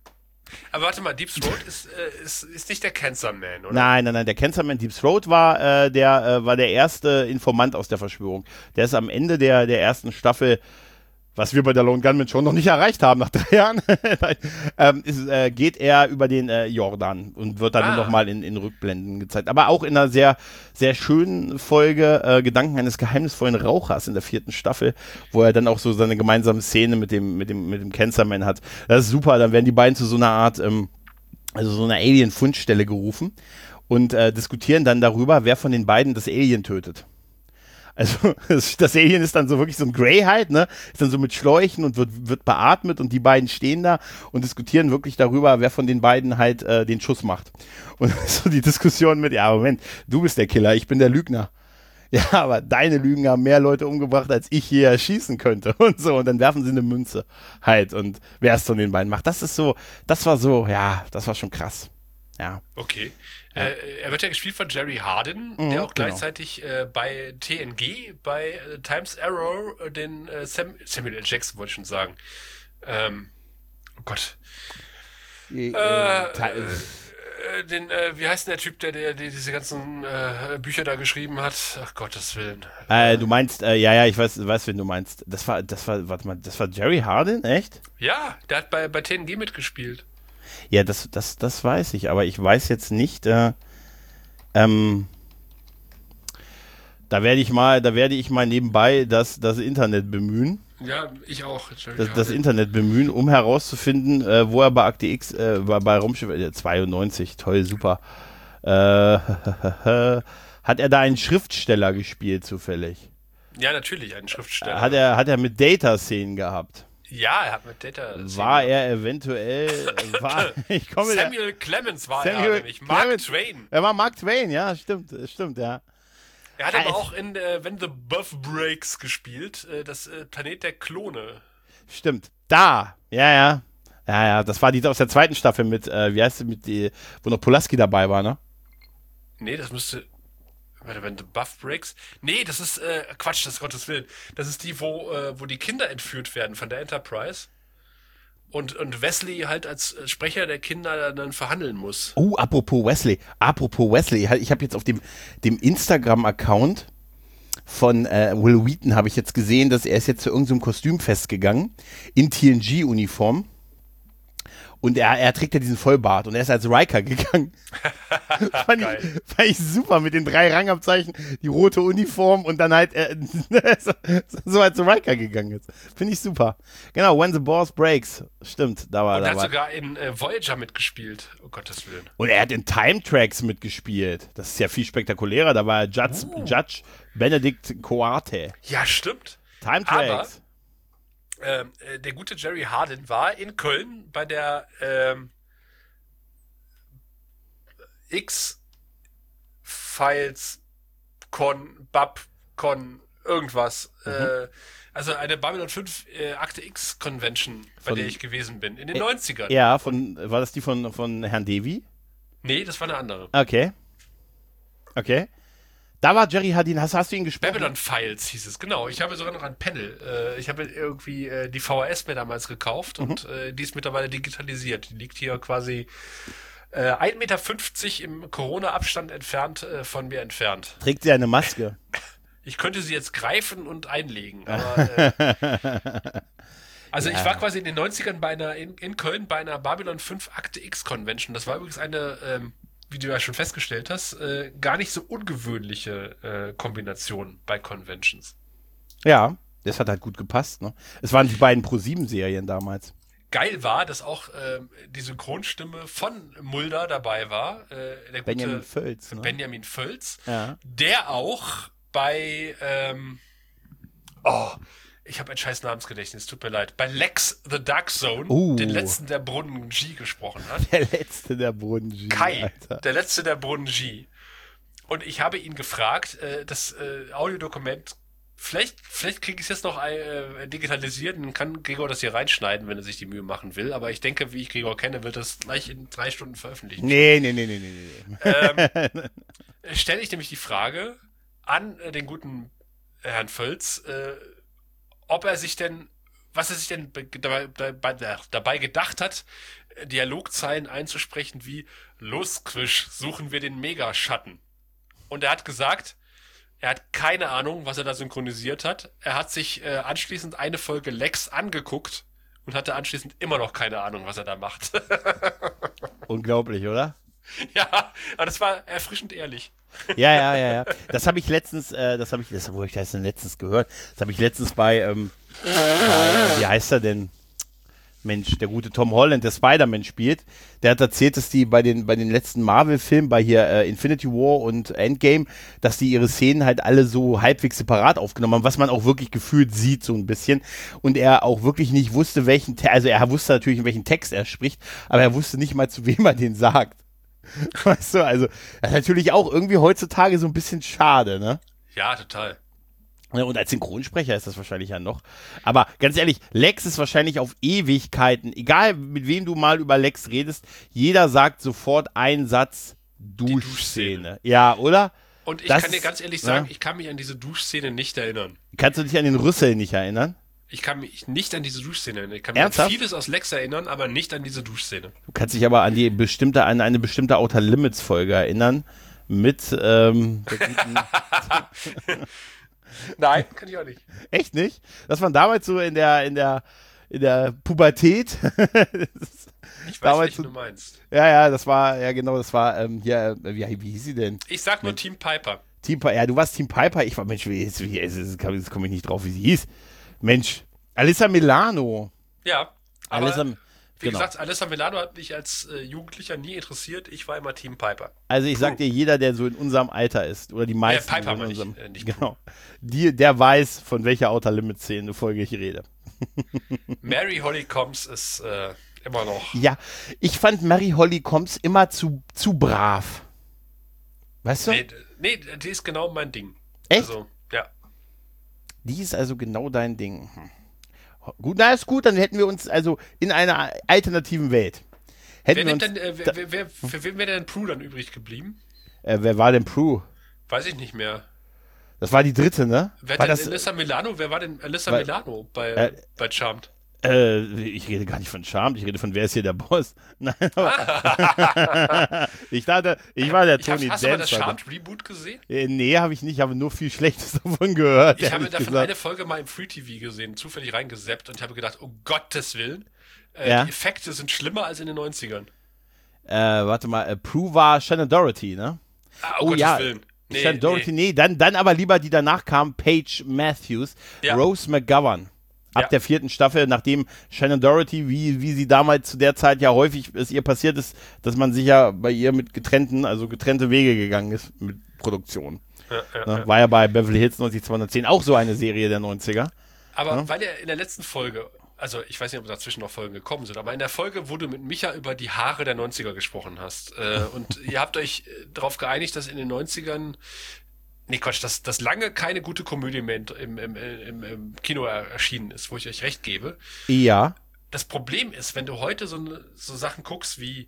Aber warte mal, Deep Throat ist, äh, ist, ist nicht der Cancer Man, oder? Nein, nein, nein, der Cancerman Deep Throat war, äh, der, äh, war der erste Informant aus der Verschwörung. Der ist am Ende der, der ersten Staffel, was wir bei der Lone Gunman schon noch nicht erreicht haben nach drei Jahren, ähm, ist, äh, geht er über den äh, Jordan und wird dann Ah. nochmal in, in Rückblenden gezeigt. Aber auch in einer sehr, sehr schönen Folge äh, Gedanken eines geheimnisvollen Rauchers in der vierten Staffel, wo er dann auch so seine gemeinsame Szene mit dem, mit dem, mit dem Cancerman hat. Das ist super, dann werden die beiden zu so einer Art, ähm, also so einer Alien-Fundstelle gerufen und äh, diskutieren dann darüber, wer von den beiden das Alien tötet. Also das, das Alien ist dann so wirklich so ein Grey halt, ne? Ist dann so mit Schläuchen und wird, wird beatmet und die beiden stehen da und diskutieren wirklich darüber, wer von den beiden halt äh, den Schuss macht. Und so die Diskussion mit, ja Moment, du bist der Killer, ich bin der Lügner. Ja, aber deine Lügen haben mehr Leute umgebracht, als ich hier erschießen könnte und so. Und dann werfen sie eine Münze halt und wer es von den beiden macht. Das ist so, das war so, ja, das war schon krass. Ja. Okay. Äh, er wird ja gespielt von Jerry Hardin, Mhm, der auch genau. gleichzeitig äh, bei T N G, bei äh, Times Arrow, äh, den äh, Sam Samuel L. Jackson wollte ich schon sagen. Ähm, oh Gott. Äh, Äh, Ta- äh, den, äh, wie heißt denn der Typ, der, der, der diese ganzen äh, Bücher da geschrieben hat? Ach Gottes Willen. äh, du meinst, äh, ja, ja, ich weiß, weiß, wen du meinst. Das war, das war, warte mal, das war Jerry Hardin, echt? Ja, der hat bei, bei T N G mitgespielt. Ja, das, das, das weiß ich, aber ich weiß jetzt nicht, äh, ähm, da werde ich mal, da werde ich mal nebenbei das, das Internet bemühen. Ja, ich auch. Das, das Internet bemühen, um herauszufinden, äh, wo er bei Akte X, äh, bei, bei Raumschiff äh, zweiundneunzig, toll, super, äh, hat er da einen Schriftsteller gespielt zufällig? Ja, natürlich, ein Schriftsteller. Hat er, hat er mit Data-Szenen gehabt? Ja, er hat mit Data. War er eventuell, war, ich komme Samuel Clemens war Samuel er nämlich. Mark Clemens. Twain. Er war Mark Twain, ja, stimmt, stimmt, ja. Er hat Ah, aber es- auch in äh, When the Buff Breaks gespielt, äh, das äh, Planet der Klone. Stimmt. Da. Ja, ja. Ja, ja. Das war die aus der zweiten Staffel mit, äh, wie heißt sie, mit die, wo noch Pulaski dabei war, ne? Nee, das müsste. Warte, When the Buff Breaks? Nee, das ist äh, Quatsch, das ist Gottes Willen. Das ist die, wo, äh, wo die Kinder entführt werden von der Enterprise. Und, und Wesley halt als äh, Sprecher der Kinder dann verhandeln muss. Oh, apropos Wesley. Apropos Wesley. Ich habe jetzt auf dem, dem Instagram-Account von äh, Will Wheaton habe ich jetzt gesehen, dass er ist jetzt zu irgendeinem Kostümfest gegangen in T N G-Uniform. Und er, er trägt ja diesen Vollbart und er ist als Riker gegangen. fand, ich, fand ich super mit den drei Rangabzeichen, die rote Uniform und dann halt äh, so, so als Riker gegangen ist. Finde ich super. Genau, When the Boss Breaks. Stimmt, da war Und er er hat dabei. sogar in äh, Voyager mitgespielt. Oh Gottes Willen. Und er hat in Time Tracks mitgespielt. Das ist ja viel spektakulärer. Da war er Judge, Oh. Judge Benedict Coate. Ja, stimmt. Time Aber- Tracks. Ähm, äh, der gute Jerry Hardin war in Köln bei der ähm, X-Files Con, Bab Con, irgendwas. Mhm. Äh, also eine Babylon fünf äh, Akte X Convention, bei Von- der ich gewesen bin, in den Ä- neunzigern. Ja, von, war das die von, von Herrn Devi? Nee, das war eine andere. Okay. Okay. Da war Jerry Hardin. Hast, hast du ihn gesprochen? Babylon Files hieß es, genau. Ich habe sogar noch ein Panel. Äh, ich habe irgendwie äh, die V H S mir damals gekauft Mhm. und äh, die ist mittlerweile digitalisiert. Die liegt hier quasi äh, ein Meter fünfzig im Corona-Abstand entfernt äh, von mir entfernt. Trägt sie eine Maske? Ich könnte sie jetzt greifen und einlegen, aber äh, also ich war quasi in den neunzigern bei einer in, in Köln bei einer Babylon fünf Akte X Convention. Das war übrigens eine, ähm, wie du ja schon festgestellt hast, äh, gar nicht so ungewöhnliche äh, Kombination bei Conventions. Ja, das hat halt gut gepasst. Ne? Es waren die beiden Pro sieben Serien damals. Geil war, dass auch ähm, die Synchronstimme von Mulder dabei war, äh, der gute Benjamin Völz. Ne? Benjamin Völz, Ja. der auch bei ähm, oh, ich habe ein scheiß Namensgedächtnis, tut mir leid, bei Lex the Dark Zone, Uh. den letzten der Brunnen G gesprochen hat. Der letzte der Brunnen. Kai, Alter. der letzte der Brunnen G. Und ich habe ihn gefragt, äh, das äh, Audiodokument, vielleicht, vielleicht kriege ich es jetzt noch äh, digitalisiert und kann Gregor das hier reinschneiden, wenn er sich die Mühe machen will. Aber ich denke, wie ich Gregor kenne, wird das gleich in drei Stunden veröffentlichen. Nee, nee, nee, nee, nee, nee. Ähm, stelle ich nämlich die Frage an äh, den guten Herrn Völz, äh, ob er sich denn, was er sich denn be- dabei, dabei, dabei gedacht hat, äh, Dialogzeilen einzusprechen wie Los, Quisch, suchen wir den Megaschatten. Und er hat gesagt, er hat keine Ahnung, was er da synchronisiert hat. Er hat sich äh, anschließend eine Folge Lex angeguckt und hatte anschließend immer noch keine Ahnung, was er da macht. Unglaublich, oder? Ja, aber das war erfrischend ehrlich. Ja, ja, ja, ja. Das habe ich letztens, äh, das habe ich, das, wo habe ich das denn letztens gehört? Das habe ich letztens bei, ähm, bei, wie heißt er denn? Mensch, der gute Tom Holland, der Spider-Man spielt, der hat erzählt, dass die bei den, bei den letzten Marvel-Filmen, bei hier äh, Infinity War und Endgame, dass die ihre Szenen halt alle so halbwegs separat aufgenommen haben, was man auch wirklich gefühlt sieht, so ein bisschen. Und er auch wirklich nicht wusste, welchen, Te also er wusste natürlich, in welchen Text er spricht, aber er wusste nicht mal, zu wem er den sagt. Weißt du, also, das ist natürlich auch irgendwie heutzutage so ein bisschen schade, ne? Ja, total. Ja, und als Synchronsprecher ist das wahrscheinlich ja noch. Aber ganz ehrlich, Lex ist wahrscheinlich auf Ewigkeiten, egal mit wem du mal über Lex redest, jeder sagt sofort einen Satz, Duschszene. Duschszene. Ja, oder? Und ich Das kann dir ist- ganz ehrlich sagen, ja. ich kann mich an diese Duschszene nicht erinnern. Kannst du dich an den Rüssel nicht erinnern? Ich kann mich nicht an diese Duschszene erinnern. Ich kann mich Ernsthaft? an vieles aus Lex erinnern, aber nicht an diese Duschszene. Du kannst dich aber an die bestimmte, an eine bestimmte Outer Limits Folge erinnern mit ähm, der guten Nein, kann ich auch nicht. Echt nicht? Das war damals so in der in der in der Pubertät. Ich weiß, damals welchen so, du meinst. Ja, ja, das war ja genau, das war ähm, hier äh, wie, wie hieß sie denn? Ich sag nur Team Piper. Team Piper, ja, du warst Team Piper. Ich war, Mensch, wie, jetzt, wie, jetzt, jetzt komme ich nicht drauf, wie sie hieß. Mensch, Alyssa Milano. Ja, aber Alyssa, wie genau. gesagt, Alyssa Milano hat mich als äh, Jugendlicher nie interessiert. Ich war immer Team Piper. Also ich Puh. sag dir, jeder, der so in unserem Alter ist, oder die meisten, Piper in meine unserem, ich, äh, nicht genau, die, der weiß, von welcher Outer Limits Szene Folge ich rede. Mary Hollycombs ist äh, immer noch. Ja, ich fand Mary Hollycombs immer zu, zu brav. Weißt du? Nee, nee, die ist genau mein Ding. Echt? Also, ja. Die ist also genau dein Ding. Hm. Gut, na ist gut, dann hätten wir uns also in einer alternativen Welt. Hätten Wer, wir uns, nimmt denn, äh, wer, wer, wer, für wen wäre denn Prue dann übrig geblieben? äh, wer war denn Prue? Weiß ich nicht mehr. Das war die dritte, ne? Wer war denn das, Alyssa Milano? Wer war denn Alyssa War- Milano bei, Äh, bei Charmed? Äh, ich rede gar nicht von Charmed, ich rede von wer ist hier der Boss. Nein, aber ich dachte, ich war der Ich hab, Tony hast du mal das Dancer. Charmed Reboot gesehen? Äh, nee, habe ich nicht, ich habe nur viel Schlechtes davon gehört. Ich habe ehrlich davon gesagt. eine Folge mal im Free T V gesehen, zufällig reingesappt und habe gedacht, um Gottes Willen, äh, Ja. die Effekte sind schlimmer als in den neunzigern. Äh, warte mal, äh, Prue war Shannon Doherty, ne? Ah, Oh, Gottes ja. Willen. Nee, Shannon Doherty, nee. nee, dann, dann aber lieber die danach kam, Paige Matthews, Ja. Rose McGovern. Ab Ja. der vierten Staffel, nachdem Shannon Doherty, wie, wie sie damals zu der Zeit ja häufig es ihr passiert ist, dass man sich ja bei ihr mit getrennten, also getrennte Wege gegangen ist mit Produktion. Ja, ja, Ne? ja. War ja bei Beverly Hills neunzig auch so eine Serie der neunziger. Aber Ja. weil er in der letzten Folge, also ich weiß nicht, ob dazwischen noch Folgen gekommen sind, aber in der Folge, wo du mit Micha über die Haare der neunziger gesprochen hast, äh, und ihr habt euch äh, darauf geeinigt, dass in den neunzigern, nee Quatsch, dass, dass lange keine gute Komödie mehr im, im, im, im Kino er, erschienen ist, wo ich euch recht gebe. Ja. Das Problem ist, wenn du heute so, ne- so Sachen guckst wie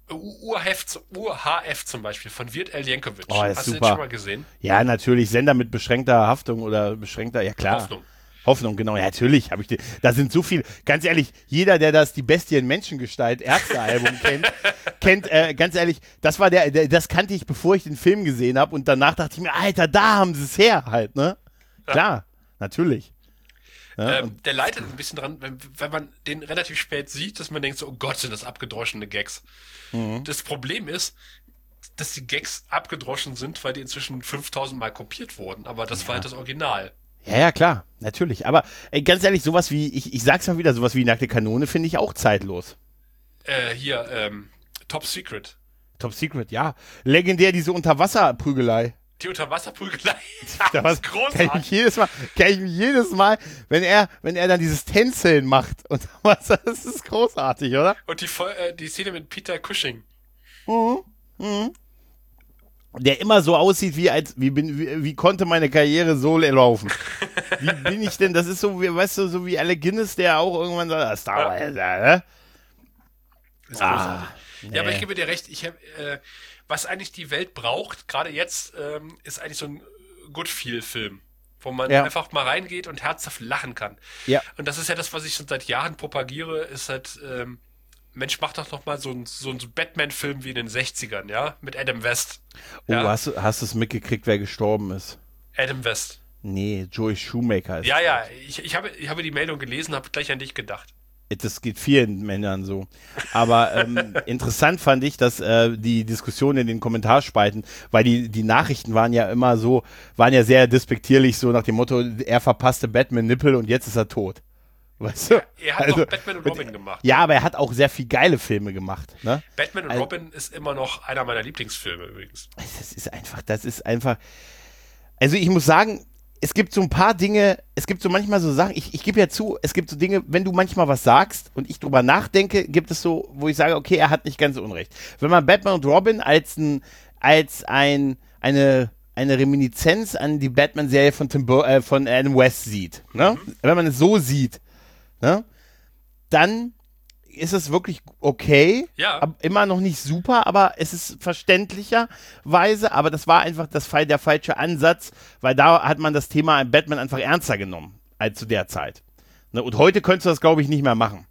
U H F, U H F zum Beispiel von Wirt L. Jankovic. Oh, das ist Hast du den super. schon mal gesehen? Ja, natürlich, Sender mit beschränkter Haftung oder beschränkter, ja klar. Hoffnung. Hoffnung, genau, ja, natürlich habe ich die, da sind so viel, ganz ehrlich, jeder, der das die Bestie in Menschengestalt Ärzte-Album kennt, kennt, äh, ganz ehrlich, das war der, der, das kannte ich, bevor ich den Film gesehen habe und danach dachte ich mir, Alter, da haben sie es her halt, ne? Ja. Klar, natürlich. Ja, Ähm, der leidet ein bisschen dran, wenn, wenn man den relativ spät sieht, dass man denkt so, oh Gott, sind das abgedroschene Gags. Mhm. Das Problem ist, dass die Gags abgedroschen sind, weil die inzwischen fünftausend Mal kopiert wurden, aber das war halt das Original. ja, ja, klar, natürlich. Aber ey, ganz ehrlich, sowas wie, ich, ich sag's mal wieder, sowas wie Nackte Kanone finde ich auch zeitlos. Äh, hier, ähm, Top Secret. Top Secret, ja. Legendär diese Unterwasserprügelei. Die Unterwasserprügelei. Da was, das ist kann ich mich großartig. jedes Mal, kann ich mich jedes Mal, wenn er, wenn er dann dieses Tänzeln macht und was, das ist großartig, oder? Und die, Fol- äh, die Szene mit Peter Cushing. Mhm. Mhm. Der immer so aussieht, wie als, wie bin, wie, wie konnte meine Karriere so laufen? Wie bin ich denn? Das ist so, wie, weißt du, so wie Alec Guinness, der auch irgendwann sagt, ah, Star Wars, ne? Ist Ah, großartig. Ja, aber ich nee. gebe dir recht, ich hab, äh, was eigentlich die Welt braucht, gerade jetzt, ähm, ist eigentlich so ein Good-Feel-Film, wo man Ja. einfach mal reingeht und herzhaft lachen kann. Ja. Und das ist ja das, was ich schon seit Jahren propagiere, ist halt, ähm, Mensch, mach doch noch mal so einen so einen Batman-Film wie in den sechzigern, ja, mit Adam West. Oh, Ja, hast du hast du es mitgekriegt, wer gestorben ist? Adam West. Nee, Joey Shoemaker ist. Ja, ja, ich, ich, habe, ich habe die Meldung gelesen, habe gleich an dich gedacht. Das geht vielen Männern so. Aber ähm, interessant fand ich, dass äh, die Diskussion in den Kommentarspalten, weil die, die Nachrichten waren ja immer so, waren ja sehr despektierlich, so nach dem Motto, er verpasste Batman Nippel und jetzt ist er tot. Weißt du? Er hat Also, noch Batman und Robin gemacht. Ja, aber er hat auch sehr viel geile Filme gemacht. Ne? Batman und Also- Robin ist immer noch einer meiner Lieblingsfilme übrigens. Das ist einfach, das ist einfach. Also ich muss sagen, es gibt so ein paar Dinge, es gibt so manchmal so Sachen, ich, ich gebe ja zu, es gibt so Dinge, wenn du manchmal was sagst und ich drüber nachdenke, gibt es so, wo ich sage, okay, er hat nicht ganz so unrecht. Wenn man Batman und Robin als ein, als ein, eine, eine Reminiszenz an die Batman-Serie von, Tim Bur äh, von Adam West sieht, ne? Wenn man es so sieht, ne? Dann ist es wirklich okay. Ja. Ab, immer noch nicht super, aber es ist verständlicherweise, aber das war einfach das, der falsche Ansatz, weil da hat man das Thema Batman einfach ernster genommen als zu der Zeit. Ne? Und heute könntest du das, glaube ich, nicht mehr machen.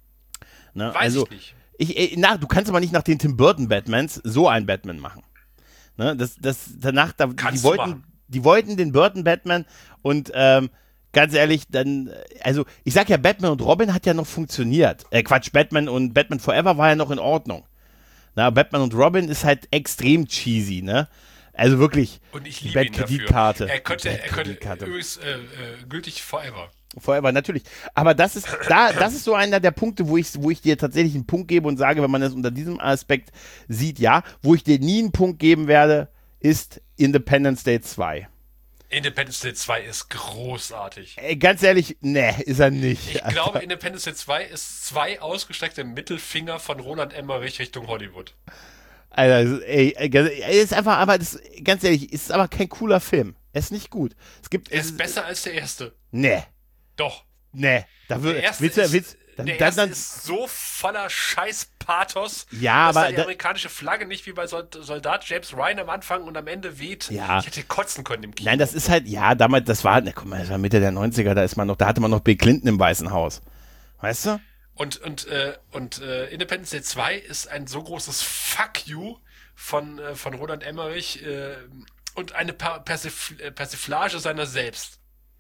Ne? Weiß also, ich nicht. Ich, äh, na, du kannst aber nicht nach den Tim Burton Batmans so einen Batman machen. Ne? Das, das, danach, da, die, Kannst du wollten, machen. die wollten den Burton Batman und ähm, ganz ehrlich, dann, also ich sag ja, Batman und Robin hat ja noch funktioniert. Äh, Quatsch, Batman und Batman Forever war ja noch in Ordnung. Na, Batman und Robin ist halt extrem cheesy, ne? Also wirklich, Und ich die liebe ihn Bad-Kreditkarte. dafür. Er könnte, er könnte Bad-Kreditkarte. übrigens äh, äh, gültig forever. Forever, natürlich. Aber das ist, da, das ist so einer der Punkte, wo ich, wo ich dir tatsächlich einen Punkt gebe und sage, wenn man das unter diesem Aspekt sieht, ja. Wo ich dir nie einen Punkt geben werde, ist Independence Day zwei. Independence Day zwei ist großartig. Ey, ganz ehrlich, ne, ist er nicht. Ich glaube, Independence Day zwei ist zwei ausgestreckte Mittelfinger von Roland Emmerich Richtung Hollywood. Alter, ey, ey, ist einfach, aber das, ganz ehrlich, ist aber kein cooler Film. Er ist nicht gut. Es gibt, Er ist besser als der erste. Ne, Doch. ne. Da wird, Der erste, willst du, ist, willst, dann, der dann, erste dann, ist so voller Scheiß-Pathos, Ja, dass aber da die da- amerikanische Flagge nicht wie bei Sold- Soldat James Ryan am Anfang und am Ende weht. Ja. Ich hätte kotzen können im Kino. Nein, das ist halt, ja, damals, das war, na, guck mal, das war Mitte der neunziger, da ist man noch, da hatte man noch Bill Clinton im Weißen Haus. Weißt du? Und, und, äh, und äh, Independence Day zwei ist ein so großes Fuck you von, äh, von Roland Emmerich äh, und eine pa Persif äh, Persiflage seiner selbst.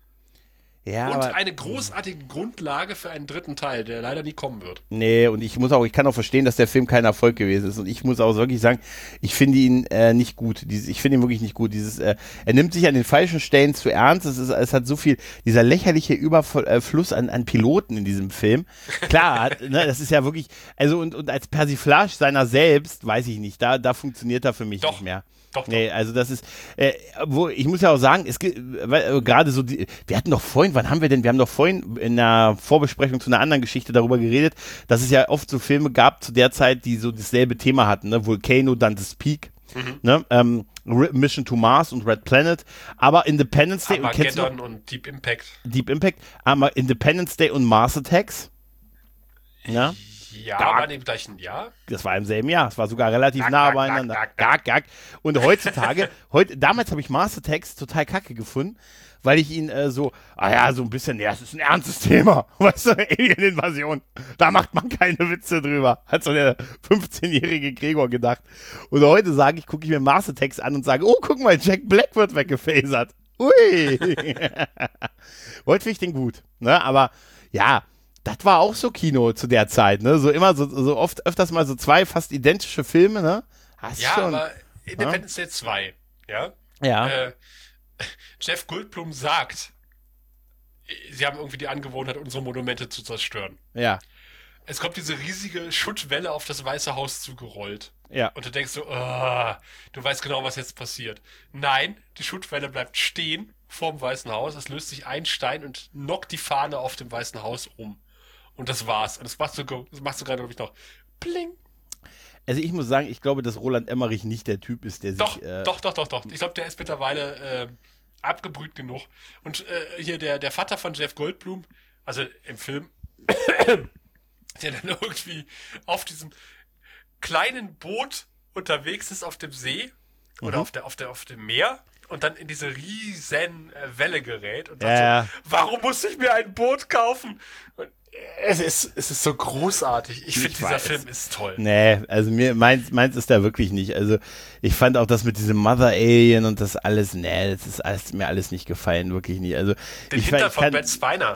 Ja, Und aber, eine großartige Grundlage für einen dritten Teil, der leider nie kommen wird. nee, und ich muss auch, ich kann auch verstehen, dass der Film kein Erfolg gewesen ist. Und ich muss auch wirklich sagen, ich finde ihn äh, nicht gut. Dieses, ich finde ihn wirklich nicht gut. Dieses, äh, er nimmt sich an den falschen Stellen zu ernst. Es, ist, es hat so viel, dieser lächerliche Überfluss an, an Piloten in diesem Film. Klar, hat, ne, das ist ja wirklich, also und, und als Persiflage seiner selbst, weiß ich nicht, da, da funktioniert er für mich Doch. nicht mehr. Doch, doch. Nee, also das ist, äh, wo, ich muss ja auch sagen, es gibt, weil, äh, gerade so, die, wir hatten doch vorhin, wann haben wir denn, wir haben doch vorhin in einer Vorbesprechung zu einer anderen Geschichte darüber geredet, dass es ja oft so Filme gab zu der Zeit, die so dasselbe Thema hatten, ne, Volcano, Dante's Peak, Mhm. ne, ähm, Mission to Mars und Red Planet, aber Independence Day, und kennst du noch Armageddon und Deep Impact. Deep Impact, aber Independence Day und Mars Attacks, ja, Ja, Dark. war im gleichen Jahr. das war im selben Jahr, es war sogar relativ Gack, nah gack, beieinander. gack, Gack, gack. Und heutzutage, heute, damals habe ich Mars Attacks total kacke gefunden, weil ich ihn äh, so, ah ja, so ein bisschen, ja, es ist ein ernstes Thema, weißt du, Alien-Invasion, da macht man keine Witze drüber, hat so der fünfzehnjährige Gregor gedacht. Und heute sage ich, gucke ich mir Mars Attacks an und sage, oh, guck mal, Jack Black wird weggefasert. Ui. Heute finde ich den gut, ne, aber ja, das war auch so Kino zu der Zeit, ne? So immer so, so oft, öfters mal so zwei fast identische Filme, ne? Hast Ja, schon. aber Independence Day zwei, ja. Ja. Äh, Jeff Goldblum sagt, sie haben irgendwie die Angewohnheit, unsere Monumente zu zerstören. Ja. Es kommt diese riesige Schuttwelle auf das Weiße Haus zugerollt. Ja. Und du denkst so, oh, du weißt genau, was jetzt passiert. Nein, die Schuttwelle bleibt stehen vorm Weißen Haus. Es löst sich ein Stein und knockt die Fahne auf dem Weißen Haus um. Und das war's. Und das machst du, das machst du gerade, glaube ich, noch. Pling. Also ich muss sagen, ich glaube, dass Roland Emmerich nicht der Typ ist, der Doch, sich. Äh, doch, doch, doch, doch. Ich glaube, der ist mittlerweile äh, abgebrüht genug. Und äh, hier der, der Vater von Jeff Goldblum, also im Film, der dann irgendwie auf diesem kleinen Boot unterwegs ist auf dem See oder Mhm. auf, der, auf, der, auf dem Meer und dann in diese riesen äh, Welle gerät und dann Ja, ja. so, warum muss ich mir ein Boot kaufen? Und es ist, es ist so großartig. Ich finde, dieser weiß. Film ist toll. Nee, also mir, meins, meins ist da wirklich nicht. Also ich fand auch das mit diesem Mother Alien und das alles, nee, das ist alles, mir alles nicht gefallen, wirklich nicht. Also Den ich, Hintern ich von kann, Brad Spiner.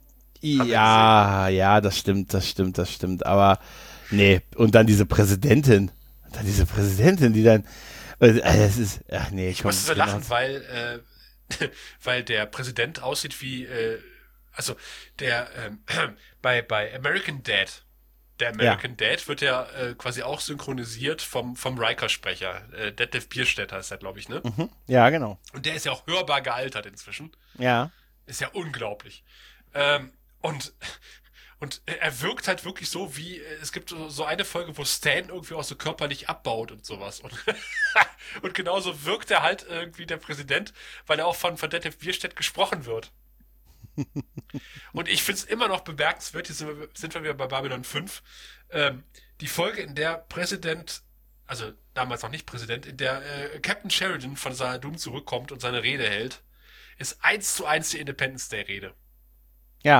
ja, ja, das stimmt, das stimmt, das stimmt. Aber nee, und dann diese Präsidentin, dann diese Präsidentin, die dann, also es ist, ach nee, Ich komm, musste so genau. lachen, weil, äh, weil der Präsident aussieht wie, äh, also der ähm, bei, bei American Dad. Der American Dad wird ja äh, quasi auch synchronisiert vom, vom Riker-Sprecher. Äh, Detlef Bierstedt heißt er, glaube ich, ne? Mhm. Ja, genau. Und der ist ja auch hörbar gealtert inzwischen. Ja. Ist ja unglaublich. Ähm, und, und er wirkt halt wirklich so wie, es gibt so so eine Folge, wo Stan irgendwie auch so körperlich abbaut und sowas. Und, und genauso wirkt er halt irgendwie der Präsident, weil er auch von, von Detlef Bierstedt gesprochen wird. Und ich finde es immer noch bemerkenswert, hier sind wir, sind wir wieder bei Babylon fünf, ähm, die Folge, in der Präsident, also damals noch nicht Präsident, in der äh, Captain Sheridan von Saladum zurückkommt und seine Rede hält, ist eins zu eins die Independence Day Rede. Ja,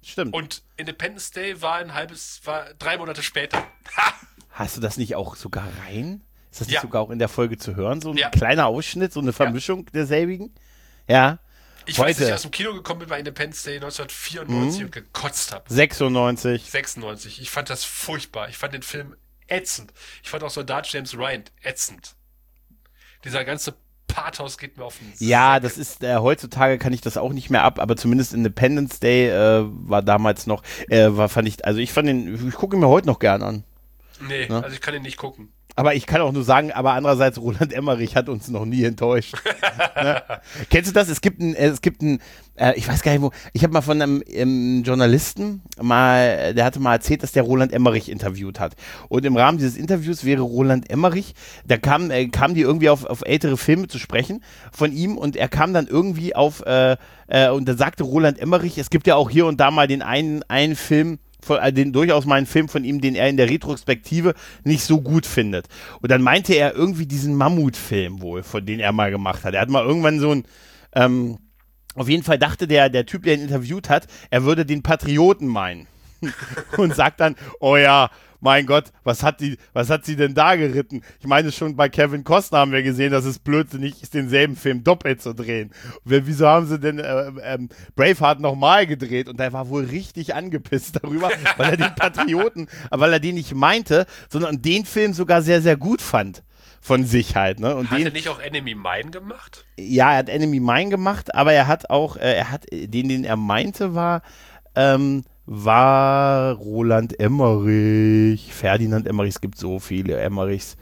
stimmt. Und Independence Day war ein halbes, war drei Monate später. Ha! Hast du das nicht auch sogar rein? Ist das nicht Ja. sogar auch in der Folge zu hören? So ein Ja. kleiner Ausschnitt, so eine Vermischung ja. derselbigen? Ja. Ich Heute. weiß, dass ich aus dem Kino gekommen bin bei Independence Day neunzehnhundertvierundneunzig Mhm. und gekotzt habe. sechsundneunzig. sechsundneunzig. Ich fand das furchtbar. Ich fand den Film ätzend. Ich fand auch Soldat James Ryan ätzend. Dieser ganze Pathos geht mir auf den Ja, Sack. das ist, äh, heutzutage kann ich das auch nicht mehr ab, aber zumindest Independence Day äh, war damals noch, äh, war, fand ich, also ich fand den, ich gucke ihn mir heute noch gern an. Nee, Ne? also ich kann ihn nicht gucken. Aber ich kann auch nur sagen, aber andererseits, Roland Emmerich hat uns noch nie enttäuscht. Ne? Kennst du das? Es gibt ein, es gibt ein, äh, ich weiß gar nicht wo, ich habe mal von einem, einem Journalisten mal, der hatte mal erzählt, dass der Roland Emmerich interviewt hat. Und im Rahmen dieses Interviews wäre Roland Emmerich, da kam, äh, kamen die irgendwie auf, auf ältere Filme zu sprechen von ihm und er kam dann irgendwie auf, äh, äh, und da sagte Roland Emmerich, es gibt ja auch hier und da mal den einen, einen Film, von, äh, den durchaus mal einen Film von ihm, den er in der Retrospektive nicht so gut findet. Und dann meinte er irgendwie diesen Mammutfilm wohl, von den er mal gemacht hat. Er hat mal irgendwann so ein, ähm, auf jeden Fall dachte der, der Typ, der ihn interviewt hat, er würde den Patrioten meinen. Und sagt dann, oh ja, mein Gott, was hat die, was hat sie denn da geritten? Ich meine, schon bei Kevin Costner haben wir gesehen, dass es blödsinnig ist, denselben Film doppelt zu drehen. Und wieso haben sie denn äh, ähm, Braveheart nochmal gedreht? Und er war wohl richtig angepisst darüber, weil er den Patrioten, weil er den nicht meinte, sondern den Film sogar sehr, sehr gut fand. Von sich halt, ne? Und Hat den, er nicht auch Enemy Mine gemacht? ja, er hat Enemy Mine gemacht, aber er hat auch, äh, er hat, den, den er meinte, war, ähm, war Roland Emmerich. Ferdinand Emmerich, es gibt so viele Emmerichs.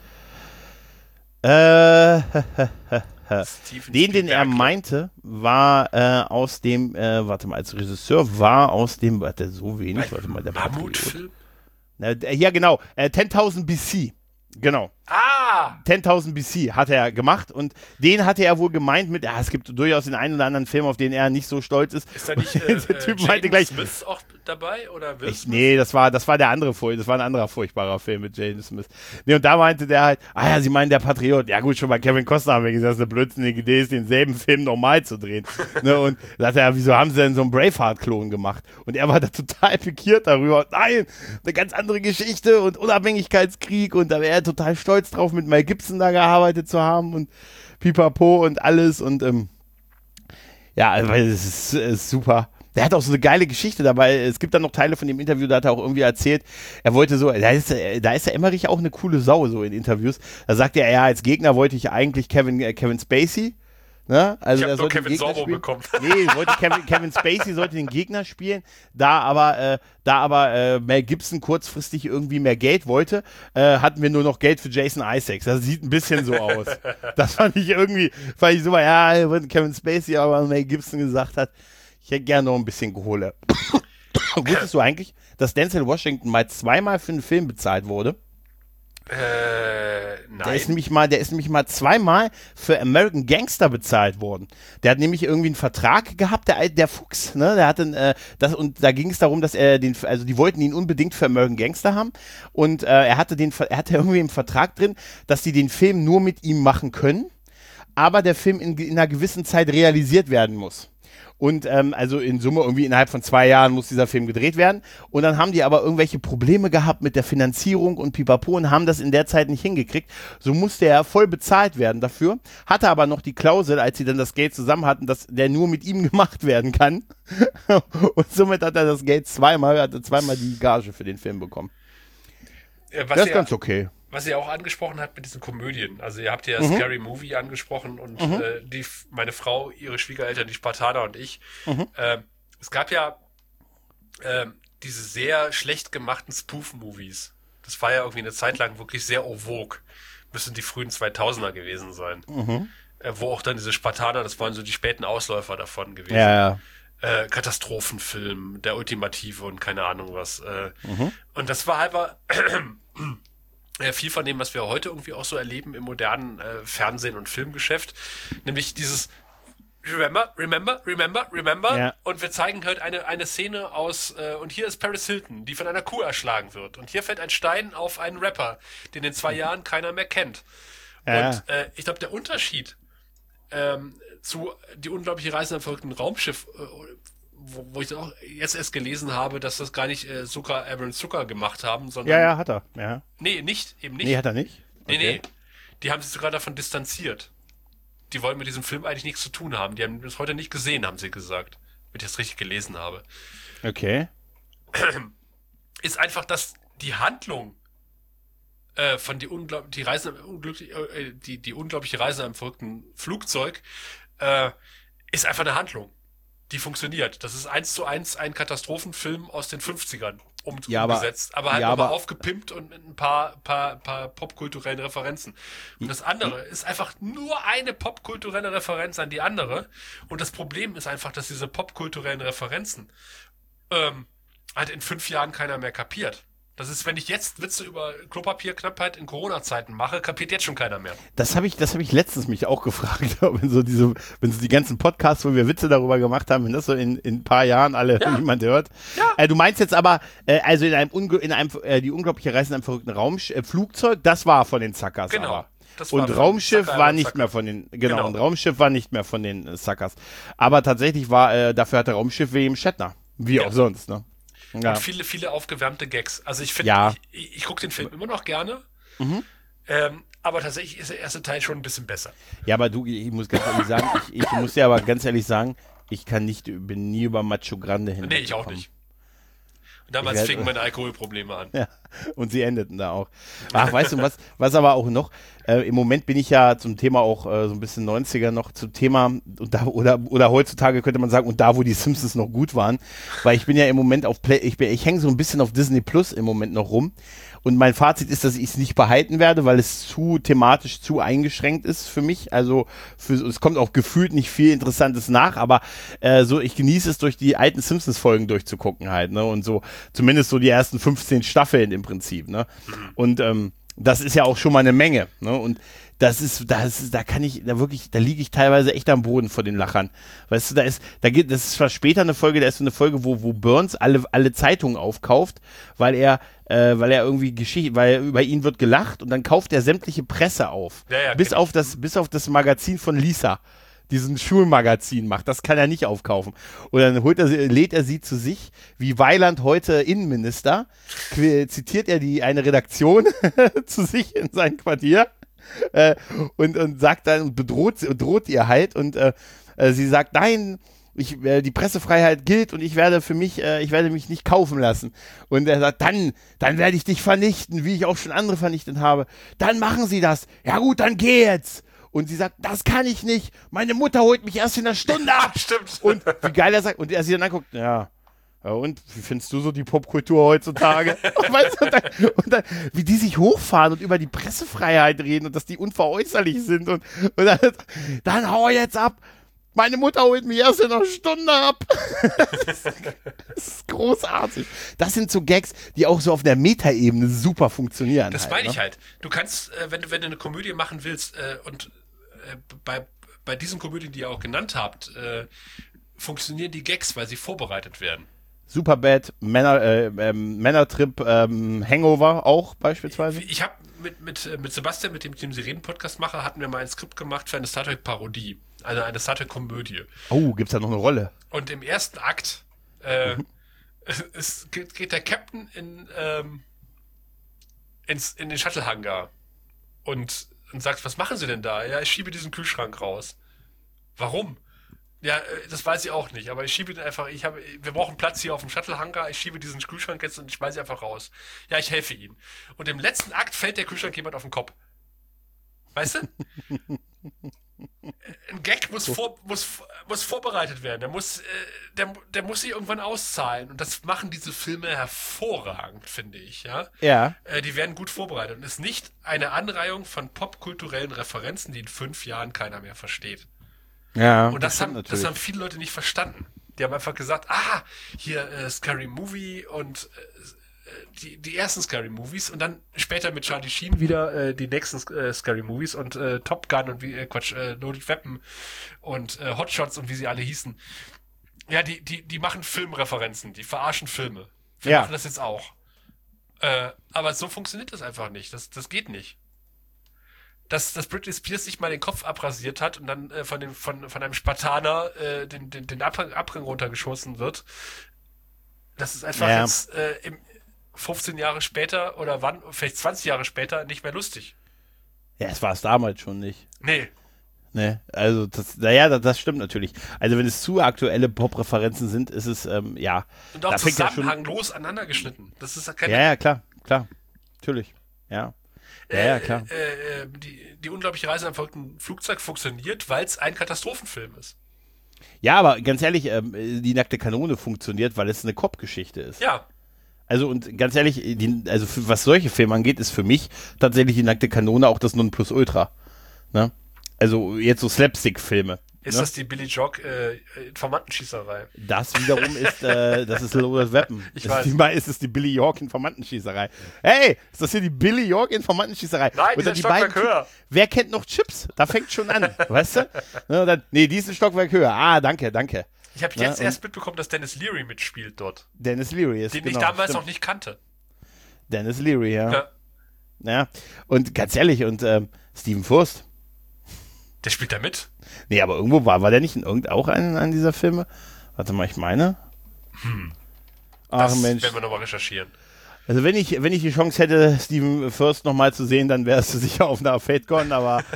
Äh, den, den er meinte, war äh, aus dem, äh, warte mal, als Regisseur war aus dem, warte, so wenig, warte mal, der Mammutfilm? Patriot. Äh, ja, genau, äh, zehntausend B C. Genau. Ah! zehntausend B C hat er gemacht und den hatte er wohl gemeint mit, ja, es gibt durchaus den einen oder anderen Film, auf den er nicht so stolz ist. Ist da nicht äh, der Typ äh, meinte Jaden gleich, Smith auch dabei? Oder Will ich, Smith? nee, das war, das war der andere, das war ein anderer furchtbarer Film mit Jaden Smith. Nee, und da meinte der halt, ah ja, sie meinen der Patriot. Ja gut, schon bei Kevin Costner haben wir gesagt, das ist eine blödsinnige Idee ist, denselben Film nochmal zu drehen. Ne, und da sagt er, wieso haben sie denn so einen Braveheart-Klon gemacht? Und er war da total pikiert darüber. Nein, eine ganz andere Geschichte und Unabhängigkeitskrieg und da wäre er total stolz drauf, mit Mel Gibson da gearbeitet zu haben und pipapo und alles und ähm, ja, also, es ist, ist super. Der hat auch so eine geile Geschichte dabei. Es gibt dann noch Teile von dem Interview, da hat er auch irgendwie erzählt, er wollte so, da ist, da ist der Emmerich auch eine coole Sau so in Interviews. Da sagt er, ja, als Gegner wollte ich eigentlich Kevin, äh, Kevin Spacey. Ne? Also ich habe nur Kevin Kevin Sorbo bekommen. Nee, wollte Kevin, Kevin Spacey sollte den Gegner spielen, da aber, äh, da aber äh, Mel Gibson kurzfristig irgendwie mehr Geld wollte, äh, hatten wir nur noch Geld für Jason Isaacs. Das sieht ein bisschen so aus. Das fand ich irgendwie, fand ich super, ja, Kevin Spacey, aber Mel Gibson gesagt hat, ich hätte gerne noch ein bisschen Kohle. Wusstest du eigentlich, dass Denzel Washington mal zweimal für einen Film bezahlt wurde? Äh, nein. Der ist nämlich mal, der ist nämlich mal zweimal für American Gangster bezahlt worden. Der hat nämlich irgendwie einen Vertrag gehabt, der, der Fuchs, ne? Der hatte äh, das und da ging es darum, dass er den, also die wollten ihn unbedingt für American Gangster haben und äh, er hatte den, er hatte irgendwie im Vertrag drin, dass die den Film nur mit ihm machen können, aber der Film in, in einer gewissen Zeit realisiert werden muss. Und ähm, also in Summe irgendwie innerhalb von zwei Jahren muss dieser Film gedreht werden. Und dann haben die aber irgendwelche Probleme gehabt mit der Finanzierung und pipapo und haben das in der Zeit nicht hingekriegt. So musste er voll bezahlt werden dafür. Hatte aber noch die Klausel, als sie dann das Geld zusammen hatten, dass der nur mit ihm gemacht werden kann. Und somit hat er das Geld zweimal, hat er zweimal die Gage für den Film bekommen. Äh, was Das ist ihr, ganz okay. Was ihr auch angesprochen habt mit diesen Komödien. Also ihr habt ja Mhm. Scary Movie angesprochen und Mhm. äh, die, meine Frau, ihre Schwiegereltern, die Spartaner und ich. Mhm. Äh, es gab ja äh, diese sehr schlecht gemachten Spoof-Movies. Das war ja irgendwie eine Zeit lang wirklich sehr en vogue. Müssen die frühen zweitausender gewesen sein. Mhm. Äh, wo auch dann diese Spartaner, das waren so die späten Ausläufer davon gewesen. Ja, ja. Äh, Katastrophenfilm, der Ultimative und keine Ahnung was. Äh, Mhm. Und das war halber äh, viel von dem, was wir heute irgendwie auch so erleben im modernen äh, Fernsehen- und Filmgeschäft. Nämlich dieses Remember, remember, remember, remember. Ja. Und wir zeigen halt eine, eine Szene aus, äh, und hier ist Paris Hilton, die von einer Kuh erschlagen wird. Und hier fällt ein Stein auf einen Rapper, den in zwei Jahren keiner mehr kennt. Ja. Und äh, ich glaube, der Unterschied ähm, zu Die unglaubliche Reise am verrückten Raumschiff, äh, wo, wo ich auch jetzt erst gelesen habe, dass das gar nicht äh, Zucker, Aaron Zucker gemacht haben, sondern... Ja, ja, hat er. Ja. Nee, nicht, eben nicht. Nee, hat er nicht? Nee, Okay. nee. Die haben sich sogar davon distanziert. Die wollen mit diesem Film eigentlich nichts zu tun haben. Die haben das heute nicht gesehen, haben sie gesagt. Wenn ich das richtig gelesen habe. Okay. Ist einfach, dass die Handlung äh, von die, unglaub die, Reise, unglücklich, äh, die, die unglaubliche Reise am verrückten Flugzeug äh, ist einfach eine Handlung. Die funktioniert. Das ist eins zu eins ein Katastrophenfilm aus den fünfzigern um, Ja, aber- umgesetzt. Aber halt ja, nochmal aber- aufgepimpt und mit ein paar, paar, paar popkulturellen Referenzen. Und das andere ist einfach nur eine popkulturelle Referenz an die andere. Und das Problem ist einfach, dass diese popkulturellen Referenzen ähm, halt in fünf Jahren keiner mehr kapiert. Das ist, wenn ich jetzt Witze über Klopapierknappheit in Corona-Zeiten mache, kapiert jetzt schon keiner mehr. Das habe ich, das habe ich letztens mich auch gefragt, wenn so diese, wenn so die ganzen Podcasts, wo wir Witze darüber gemacht haben, wenn das so in, in ein paar Jahren alle Ja. niemand hört. Ja. Äh, du meinst jetzt aber, äh, also in einem, Unge in einem äh, die unglaubliche Reise in einem verrückten Raum, äh, Flugzeug, das war von den Zackers. Genau. Aber. Das war Und von Raumschiff Zucker war und nicht Zucker. mehr von den, genau, Genau. und Raumschiff war nicht mehr von den äh, Suckers. Aber tatsächlich war, äh, dafür hatte Raumschiff William Shatner. Wie Ja. auch sonst, ne? Ja. Und viele, viele aufgewärmte Gags. Also ich finde, Ja. ich, ich, ich gucke den Film immer noch gerne. Mhm. Ähm, aber tatsächlich ist der erste Teil schon ein bisschen besser. Ja, aber du, ich muss ganz ehrlich sagen, ich, ich muss dir aber ganz ehrlich sagen, ich kann nicht, bin nie über Macho Grande hin. Nee, ich auch nicht. Und damals Ich werd- fingen meine Alkoholprobleme an. Ja, und sie endeten da auch. Ach, weißt du, was, was aber auch noch, äh, im Moment bin ich ja zum Thema auch äh, so ein bisschen neunziger noch zum Thema, und da, oder, oder heutzutage könnte man sagen, und da, wo die Simpsons noch gut waren, weil ich bin ja im Moment auf Play, ich, bin, ich hänge so ein bisschen auf Disney Plus im Moment noch rum. Und mein Fazit ist, dass ich es nicht behalten werde, weil es zu thematisch zu eingeschränkt ist für mich. Also für, es kommt auch gefühlt nicht viel Interessantes nach, aber äh, so ich genieße es, durch die alten Simpsons-Folgen durchzugucken halt, ne? Und so zumindest so die ersten fünfzehn Staffeln im Prinzip, ne? Und ähm, das ist ja auch schon mal eine Menge, ne? Und das ist, das ist, da kann ich, da wirklich, da liege ich teilweise echt am Boden vor den Lachern. Weißt du, da ist, da geht, das ist zwar später eine Folge, da ist so eine Folge, wo, wo Burns alle, alle Zeitungen aufkauft, weil er, äh, weil er irgendwie Geschichte, weil über ihn wird gelacht und dann kauft er sämtliche Presse auf. Ja, ja, bis kenn auf das, bis auf das Magazin von Lisa. Diesen Schulmagazin macht, das kann er nicht aufkaufen. Und dann holt er sie, lädt er sie zu sich, wie Weiland heute Innenminister, que- zitiert er die, eine Redaktion zu sich in sein Quartier. Äh, und, und sagt dann und bedroht sie und droht ihr halt und äh, äh, sie sagt, nein, ich, äh, die Pressefreiheit gilt und ich werde für mich, äh, ich werde mich nicht kaufen lassen. Und er sagt, dann, dann werde ich dich vernichten, wie ich auch schon andere vernichtet habe. Dann machen sie das. Ja gut, dann geh jetzt. Und sie sagt, das kann ich nicht. Meine Mutter holt mich erst in einer Stunde ab. Stimmt. Und wie geil er sagt, und er sie dann anguckt, ja. Ja, und wie findest du so die Popkultur heutzutage? Weißt du, und, dann, und dann, wie die sich hochfahren und über die Pressefreiheit reden und dass die unveräußerlich sind und, und dann, dann hau jetzt ab. Meine Mutter holt mich erst in einer Stunde ab. Das ist, das ist großartig. Das sind so Gags, die auch so auf der Metaebene super funktionieren. Das halt, meine ne? ich halt. Du kannst, äh, wenn, du, wenn du eine Komödie machen willst äh, und äh, bei, bei diesen Komödien, die ihr auch genannt habt, äh, funktionieren die Gags, weil sie vorbereitet werden. Superbad, Männer, äh, ähm, Männertrip, ähm, Hangover auch beispielsweise. Ich habe mit, mit, äh, mit Sebastian, mit dem ich den Sie reden Podcast mache, hatten wir mal ein Skript gemacht für eine Star Trek Parodie. Also eine Star Trek Komödie. Oh, gibt's da noch eine Rolle? Und im ersten Akt äh, es geht, geht der Captain in, ähm, ins, in den Shuttle-Hangar und, und sagt, was machen Sie denn da? Ja, ich schiebe diesen Kühlschrank raus. Warum? Ja, äh, das weiß ich auch nicht, aber ich schiebe den einfach, ich habe, wir brauchen Platz hier auf dem Shuttle-Hangar, ich schiebe diesen Kühlschrank jetzt und ich schmeiße ihn einfach raus. Ja, ich helfe Ihnen. Und im letzten Akt fällt der Kühlschrank jemand auf den Kopf. Weißt du? Ein Gag muss, vor, muss, muss vorbereitet werden. Der muss, äh, der, der muss sich irgendwann auszahlen. Und das machen diese Filme hervorragend, finde ich. Ja, Ja. äh, die werden gut vorbereitet. Und ist nicht eine Anreihung von popkulturellen Referenzen, die in fünf Jahren keiner mehr versteht. Ja. Und das, stimmt haben, natürlich. das haben viele Leute nicht verstanden. Die haben einfach gesagt, ah, hier äh, Scary Movie und äh, die, die ersten Scary Movies und dann später mit Charlie Sheen wieder äh, die nächsten äh, Scary Movies und äh, Top Gun und wie, äh, Quatsch, äh, Loaded Weapon und äh, Hot Shots und wie sie alle hießen. Ja, die, die, die machen Filmreferenzen, die verarschen Filme. Wir Ja. machen das jetzt auch. Äh, aber so funktioniert das einfach nicht. Das, das geht nicht. dass, dass Britney Spears sich mal den Kopf abrasiert hat und dann äh, von, dem, von, von einem Spartaner äh, den, den, den Abhang, Abhang runtergeschossen wird. Das ist einfach Ja. jetzt äh, im fünfzehn Jahre später oder wann, vielleicht zwanzig Jahre später nicht mehr lustig. Ja, es war es damals schon nicht. Nee. Ne, also das, naja, das, das stimmt natürlich. Also wenn es zu aktuelle Pop-Referenzen sind, ist es, ähm, ja. Und auch da fängt ja schon- zusammenhanglos aneinander geschnitten. Das ist ja keine Ja, ja, klar, klar. Natürlich. Ja. Ja, ja, klar. Äh, äh, die, die unglaubliche Reise am verrückten Flugzeug funktioniert, weil es ein Katastrophenfilm ist. Ja, aber ganz ehrlich, ähm, die nackte Kanone funktioniert, weil es eine Cop-Geschichte ist. Ja, Also und ganz ehrlich, die, also für, was solche Filme angeht, ist für mich tatsächlich die nackte Kanone auch das Nonplusultra. Ne? Also jetzt so Slapstick-Filme. ist ne? das die Billy Jock äh, Informantenschießerei? Das wiederum ist, äh, das ist Loaded Weapon. Ich das weiß. Ist die, ist es die Billy York Informantenschießerei. Hey, ist das hier die Billy York Informantenschießerei? Nein, Und dieser dann die Stockwerk beiden Typen- höher. Wer kennt noch Chips? Da fängt schon an, weißt du? Ne, und dann, nee, die ist ein Stockwerk höher. Ah, danke, danke. Ich habe Ja, jetzt und- erst mitbekommen, dass Dennis Leary mitspielt dort. Dennis Leary ist Den genau, ich damals stimmt. noch nicht kannte. Dennis Leary, ja. Ja. ja. Und ganz ehrlich, und ähm, Stephen Furst. Der spielt da mit. Nee, aber irgendwo war, war der nicht in irgend auch einen, einen dieser Filme? Warte mal, ich meine. Ach Das Mensch. werden wir nochmal recherchieren. Also wenn ich, wenn ich die Chance hätte, Stephen Furst nochmal zu sehen, dann wärst du sicher auf einer FateCon, aber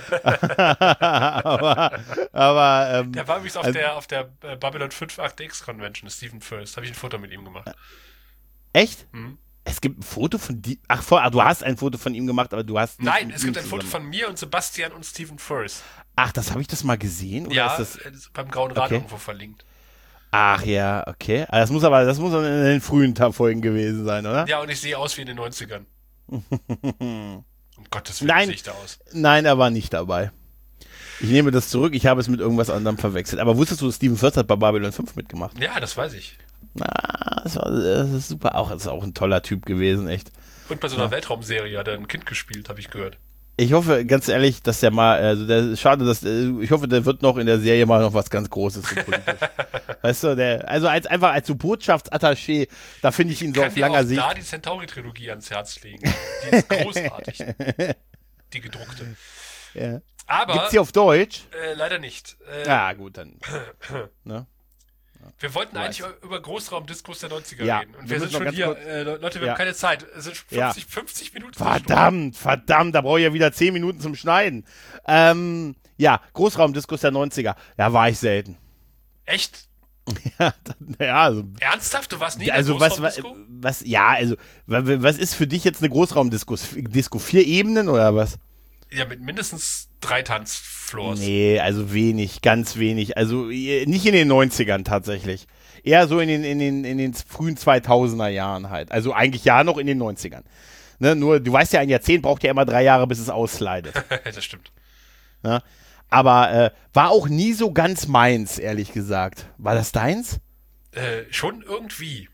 aber, aber ähm, Der war übrigens auf also- der auf der äh, Babylon fünf acht X Convention, Stephen First. Habe ich ein Foto mit ihm gemacht. echt? Mhm. Es gibt ein Foto von dir. Ach, vor, ah, du hast ein Foto von ihm gemacht, aber du hast nicht Nein, mit es ihm gibt ein Foto zusammen. von mir und Sebastian und Stephen First. Ach, das habe ich das mal gesehen? Oder Ja, ist das, äh, das ist beim Grauen Rad Okay. irgendwo verlinkt. ach ja, okay. Ah, Das muss aber, das muss dann in den frühen Folgen gewesen sein, oder? Ja, und ich sehe aus wie in den neunzigern. Um Gottes Willen Nein. sehe ich da aus. Nein, er war nicht dabei. Ich nehme das zurück, ich habe es mit irgendwas anderem verwechselt. Aber wusstest du, Stephen Furst hat bei Babylon fünf mitgemacht? Ja, das weiß ich. Na, das, war, das ist super. Auch, das ist auch ein toller Typ gewesen, echt. Und bei so einer Weltraumserie hat er ein Kind gespielt, habe ich gehört. Ich hoffe, ganz ehrlich, dass der mal, also der, schade, dass, äh, ich hoffe, der wird noch in der Serie mal noch was ganz Großes. So politisch. Weißt du, der, also als, einfach als so Botschaftsattaché, da finde ich ihn so Kann auf dir langer auch Sicht. da die Centauri-Trilogie ans Herz legen. Die ist großartig. Die gedruckte. Ja. Aber Gibt's die auf Deutsch? äh, leider nicht. Äh, Ja, gut, dann. Ne? Wir wollten Weiß. eigentlich über Großraumdiskurs der neunziger Ja, reden. Und wir wir, müssen sind noch schon ganz hier. kurz- Äh, Leute, wir Ja. haben keine Zeit. Es sind Ja. fünfzig, fünfzig Minuten. vor der Stunde. Verdammt, verdammt, da brauche ich ja wieder zehn Minuten zum Schneiden. Ähm, ja, Großraumdiskus der neunziger. Ja, war ich selten. Echt? Ja, dann- ja, also, Ernsthaft? Du warst nie in also der was, was, Großraumdisco? was, ja, also, wa- wa- was ist für dich jetzt eine Großraumdisco? Disco vier Ebenen oder was? Ja, mit mindestens drei Tanzfloors. Nee, also wenig, ganz wenig. Also eh, nicht in den neunzigern tatsächlich. Eher so in den, in den, in den frühen zweitausender Jahren halt. Also eigentlich ja noch in den neunzigern. Ne, nur, du weißt ja, ein Jahrzehnt braucht ja immer drei Jahre, bis es ausleidet. Das stimmt. Ne? Aber äh, war auch nie so ganz meins, ehrlich gesagt. War das deins? Äh, schon irgendwie.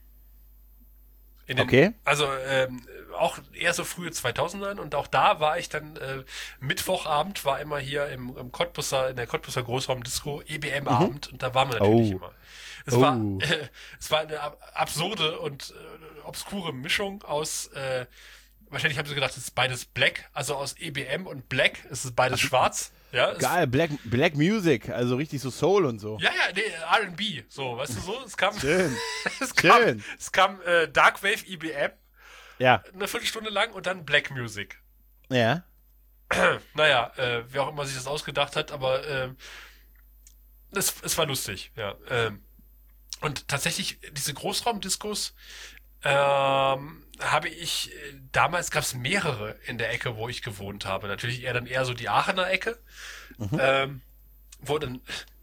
In den, Okay. Also ähm, auch eher so frühe zweitausendern und auch da war ich dann äh, Mittwochabend war immer hier im, im Cottbusser, in der Cottbusser Großraumdisco E B M-Abend und da waren wir natürlich Oh. immer. Es Oh. war äh, es war eine ab- absurde und äh, obskure Mischung aus äh, wahrscheinlich haben sie gedacht, es ist beides Black, also aus E B M und Black, es ist beides schwarz. Ja, es Geil, Black, Black Music, also richtig so Soul und so. Ja, ja, nee, R and B, so, weißt du so, es kam, Schön. es kam, Schön. es kam äh, Darkwave E B M, Ja, eine Viertelstunde lang und dann Black Music. ja. Naja, äh, wer auch immer sich das ausgedacht hat, aber ähm, es, es war lustig, ja. Ähm, und tatsächlich, diese Großraumdiskos ähm, habe ich, äh, damals gab es mehrere in der Ecke, wo ich gewohnt habe. Natürlich eher dann eher so die Aachener Ecke, ähm, wo dann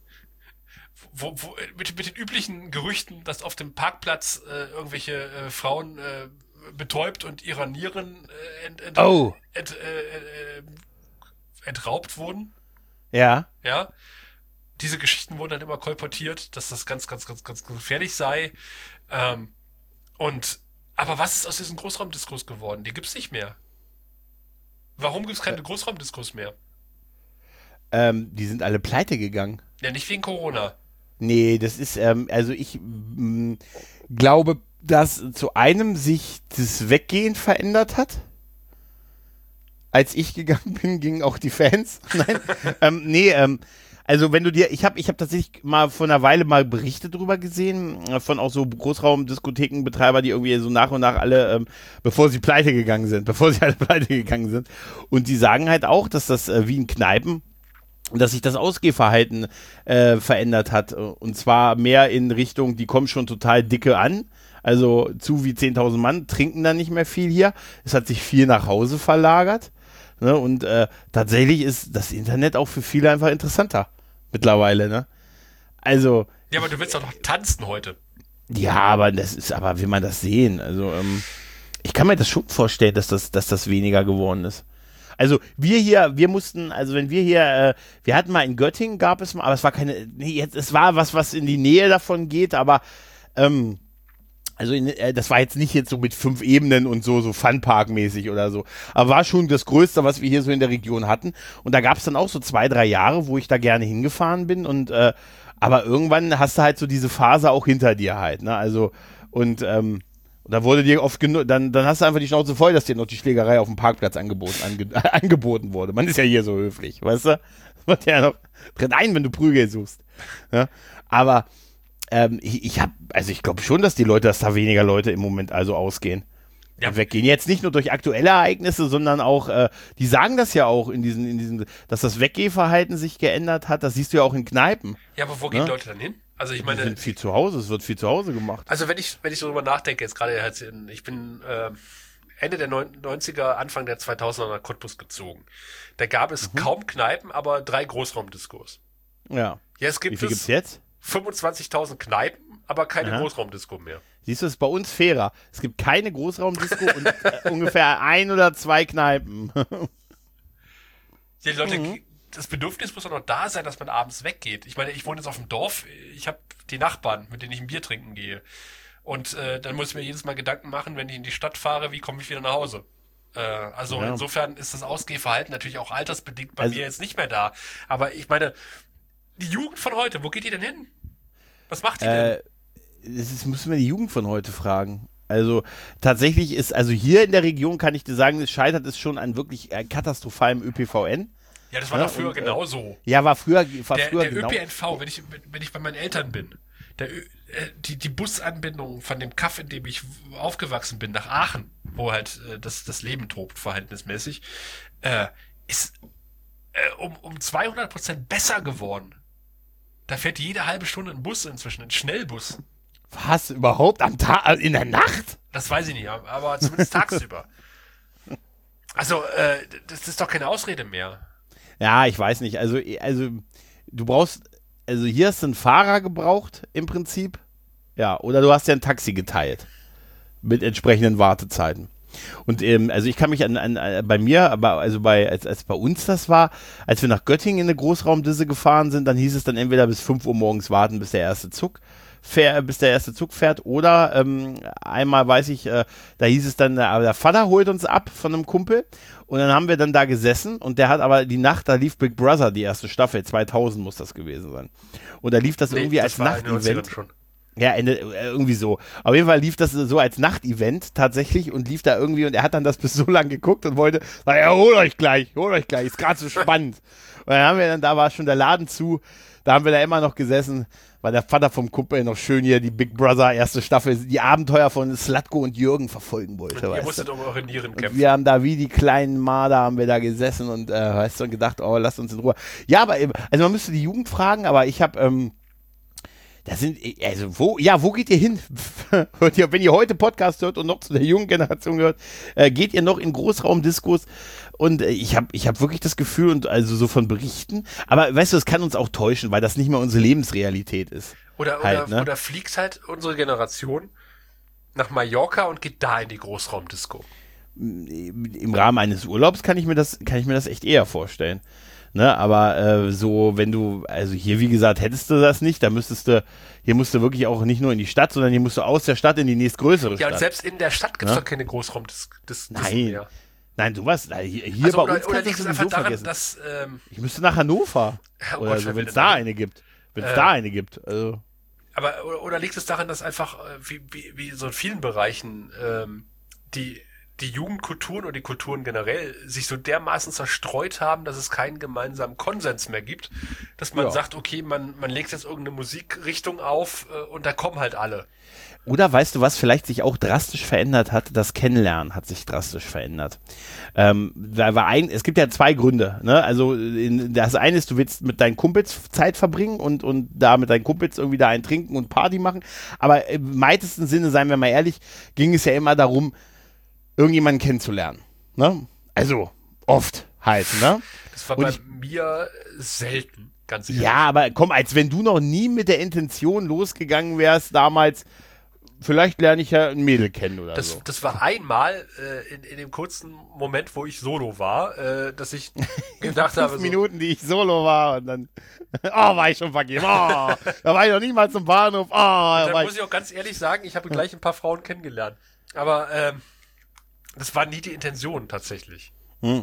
wo, wo, mit, mit den üblichen Gerüchten, dass auf dem Parkplatz äh, irgendwelche äh, Frauen äh, betäubt und ihrer Nieren äh, ent, ent, Oh. ent, äh, äh, entraubt wurden. Ja. Ja, diese Geschichten wurden dann immer kolportiert, dass das ganz, ganz, ganz, ganz gefährlich sei. Ähm, und aber was ist aus diesen Großraumdiskos geworden? Die gibt's nicht mehr. Warum gibt's keine Großraumdiskos mehr? Ähm, die sind alle pleite gegangen. Ja, nicht wegen Corona. Nee, das ist, ähm, also ich mm, glaube, dass zu einem sich das Weggehen verändert hat. Als ich gegangen bin, gingen auch die Fans. Nein, ähm, nee, ähm, also wenn du dir, ich habe ich hab tatsächlich mal vor einer Weile mal Berichte drüber gesehen, äh, von auch so Großraumdiskothekenbetreiber, die irgendwie so nach und nach alle, ähm, bevor sie pleite gegangen sind, bevor sie alle pleite gegangen sind. Und die sagen halt auch, dass das äh, wie in Kneipen, dass sich das Ausgehverhalten äh, verändert hat. Und zwar mehr in Richtung, die kommen schon total dicke an. Also zu wie zehntausend Mann, trinken dann nicht mehr viel hier. Es hat sich viel nach Hause verlagert. Ne? Und äh, tatsächlich ist das Internet auch für viele einfach interessanter mittlerweile. Ne? Also. Ja, aber du willst doch noch tanzen heute. Ja, aber das ist, aber will man das sehen? Also, ähm, ich kann mir das schon vorstellen, dass das, dass das weniger geworden ist. Also wir hier, wir mussten, also wenn wir hier, äh, wir hatten mal in Göttingen, gab es mal, aber es war keine, nee, jetzt, es war was, was in die Nähe davon geht, aber ähm, also in, äh, das war jetzt nicht jetzt so mit fünf Ebenen und so, so Funpark-mäßig oder so, aber war schon das Größte, was wir hier so in der Region hatten. Und da gab es dann auch so zwei, drei Jahre, wo ich da gerne hingefahren bin und äh, aber irgendwann hast du halt so diese Phase auch hinter dir halt, ne, also und ähm, Und da wurde dir oft genug, dann, dann hast du einfach die Schnauze voll, dass dir noch die Schlägerei auf dem Parkplatz angeboten, ange, angeboten wurde. Man ist ja hier so höflich, weißt du? Das wird ja noch drin ein, wenn du Prügel suchst. Ja? Aber ähm, ich, ich habe, also ich glaube schon, dass die Leute, dass da weniger Leute im Moment also ausgehen. Ja. Und weggehen. Jetzt nicht nur durch aktuelle Ereignisse, sondern auch, äh, die sagen das ja auch in diesen, in diesen, dass das Weggehverhalten sich geändert hat. Das siehst du ja auch in Kneipen. Ja, aber wo gehen Leute dann hin? Also ich meine, die sind viel zu Hause, es wird viel zu Hause gemacht. Also wenn ich wenn ich so drüber nachdenke, jetzt gerade halt, ich bin äh, Ende der neunziger, Anfang der zweitausender nach Cottbus gezogen. Da gab es mhm. kaum Kneipen, aber drei Großraumdiskos. Ja. Jetzt gibt Wie viel es gibt's jetzt? fünfundzwanzigtausend Kneipen, aber keine Aha. Großraumdisco mehr. Siehst du, es ist bei uns fairer. Es gibt keine Großraumdisco und äh, ungefähr ein oder zwei Kneipen. Ja, die Leute, mhm. das Bedürfnis muss doch noch da sein, dass man abends weggeht. Ich meine, ich wohne jetzt auf dem Dorf, ich habe die Nachbarn, mit denen ich ein Bier trinken gehe. Und äh, dann muss ich mir jedes Mal Gedanken machen, wenn ich in die Stadt fahre, wie komme ich wieder nach Hause? Äh, also ja. Insofern ist das Ausgehverhalten natürlich auch altersbedingt bei also, mir jetzt nicht mehr da. Aber ich meine, die Jugend von heute, wo geht die denn hin? Was macht die äh, denn? Das ist, müssen wir die Jugend von heute fragen. Also tatsächlich ist, also hier in der Region kann ich dir sagen, es scheitert es schon an wirklich äh, katastrophalem Ö P V N. Ja, das war ja, doch früher und, genauso. Äh, ja, war früher, war der, früher der genau. Ö P N V, wenn ich, wenn ich bei meinen Eltern bin, der, äh, die, die Busanbindung von dem Kaff, in dem ich aufgewachsen bin, nach Aachen, wo halt äh, das, das Leben tobt, verhältnismäßig, äh, ist äh, um, um zweihundert Prozent besser geworden. Da fährt jede halbe Stunde ein Bus inzwischen, ein Schnellbus. Was? Überhaupt? Am Tag? In der Nacht? Das weiß ich nicht, aber zumindest tagsüber. Also, äh, das ist doch keine Ausrede mehr. Ja, ich weiß nicht. Also, also du brauchst, also hier hast du einen Fahrer gebraucht im Prinzip. Ja, oder du hast ja ein Taxi geteilt. Mit entsprechenden Wartezeiten. Und ähm, also ich kann mich an, an, an bei mir, aber also bei, als, als bei uns das war, als wir nach Göttingen in eine Großraumdisse gefahren sind, dann hieß es dann entweder bis fünf Uhr morgens warten, bis der erste Zug fährt, bis der erste Zug fährt, oder ähm, einmal weiß ich, äh, da hieß es dann, aber der Vater holt uns ab von einem Kumpel und dann haben wir dann da gesessen und der hat aber die Nacht, da lief Big Brother, die erste Staffel, zweitausend muss das gewesen sein. Und da lief das nee, irgendwie das als Nachtevent. Ja, Ende, irgendwie so. Auf jeden Fall lief das so als Nachtevent tatsächlich und lief da irgendwie und er hat dann das bis so lang geguckt und wollte, sagen, ja, holt euch gleich, holt euch gleich, ist gerade so spannend. Und dann haben wir dann, da war schon der Laden zu, da haben wir da immer noch gesessen, weil der Vater vom Kumpel noch schön hier die Big Brother erste Staffel, die Abenteuer von Slatko und Jürgen verfolgen wollte. Und ihr musstet um eure Nieren kämpfen. Wir haben da wie die kleinen Marder haben wir da gesessen und äh, weißt du, und gedacht, oh, lasst uns in Ruhe. Ja, aber also man müsste die Jugend fragen, aber ich habe ähm, da sind, also wo, ja, wo geht ihr hin? Hört ihr, wenn ihr heute Podcast hört und noch zu der jungen Generation gehört, äh, geht ihr noch in Großraumdiskos? Und äh, ich habe ich hab wirklich das Gefühl, und also so von Berichten, aber weißt du, das kann uns auch täuschen, weil das nicht mehr unsere Lebensrealität ist. Oder, halt, oder, ne? Oder fliegt halt unsere Generation nach Mallorca und geht da in die Großraumdisco. Im Rahmen eines Urlaubs kann ich mir das, kann ich mir das echt eher vorstellen. Ne, aber äh, so, wenn du, also hier, wie gesagt, hättest du das nicht, da müsstest du, hier musst du wirklich auch nicht nur in die Stadt, sondern hier musst du aus der Stadt in die nächstgrößere Stadt. Ja, und selbst in der Stadt gibt es ja? doch keine Großraumdiskotheken mehr. Nein, sowas, hier, hier also bei oder, uns oder kannst du liegt es sowieso einfach daran, vergessen. Dass, ähm, ich müsste nach Hannover, ja, oder so, wenn es da eine gibt. Wenn es äh, da eine gibt, also. Aber, oder, oder liegt es daran, dass einfach, wie, wie, wie so in vielen Bereichen, ähm, die, die Jugendkulturen und die Kulturen generell sich so dermaßen zerstreut haben, dass es keinen gemeinsamen Konsens mehr gibt, dass man Ja. sagt, okay, man, man legt jetzt irgendeine Musikrichtung auf äh, und da kommen halt alle. Oder weißt du, was vielleicht sich auch drastisch verändert hat? Das Kennenlernen hat sich drastisch verändert. Ähm, da war ein, es gibt ja zwei Gründe. Ne? Also in, das eine ist, du willst mit deinen Kumpels Zeit verbringen und, und da mit deinen Kumpels irgendwie da einen trinken und Party machen. Aber im weitesten Sinne, seien wir mal ehrlich, ging es ja immer darum, irgendjemanden kennenzulernen. Ne? Also oft halt. Ne? Das war Und bei ich- mir selten, ganz ehrlich. Ja, aber komm, als wenn du noch nie mit der Intention losgegangen wärst damals, vielleicht lerne ich ja ein Mädel kennen oder Das, so. das war einmal äh, in, in dem kurzen Moment, wo ich solo war, äh, dass ich gedacht habe, Fünf so, Minuten, die ich solo war und dann, oh, war ich schon vergeben. Oh, da war ich noch nie mal zum Bahnhof. Oh, da dann war muss ich, ich auch ganz ehrlich sagen, ich habe gleich ein paar Frauen kennengelernt. Aber ähm, das war nie die Intention tatsächlich.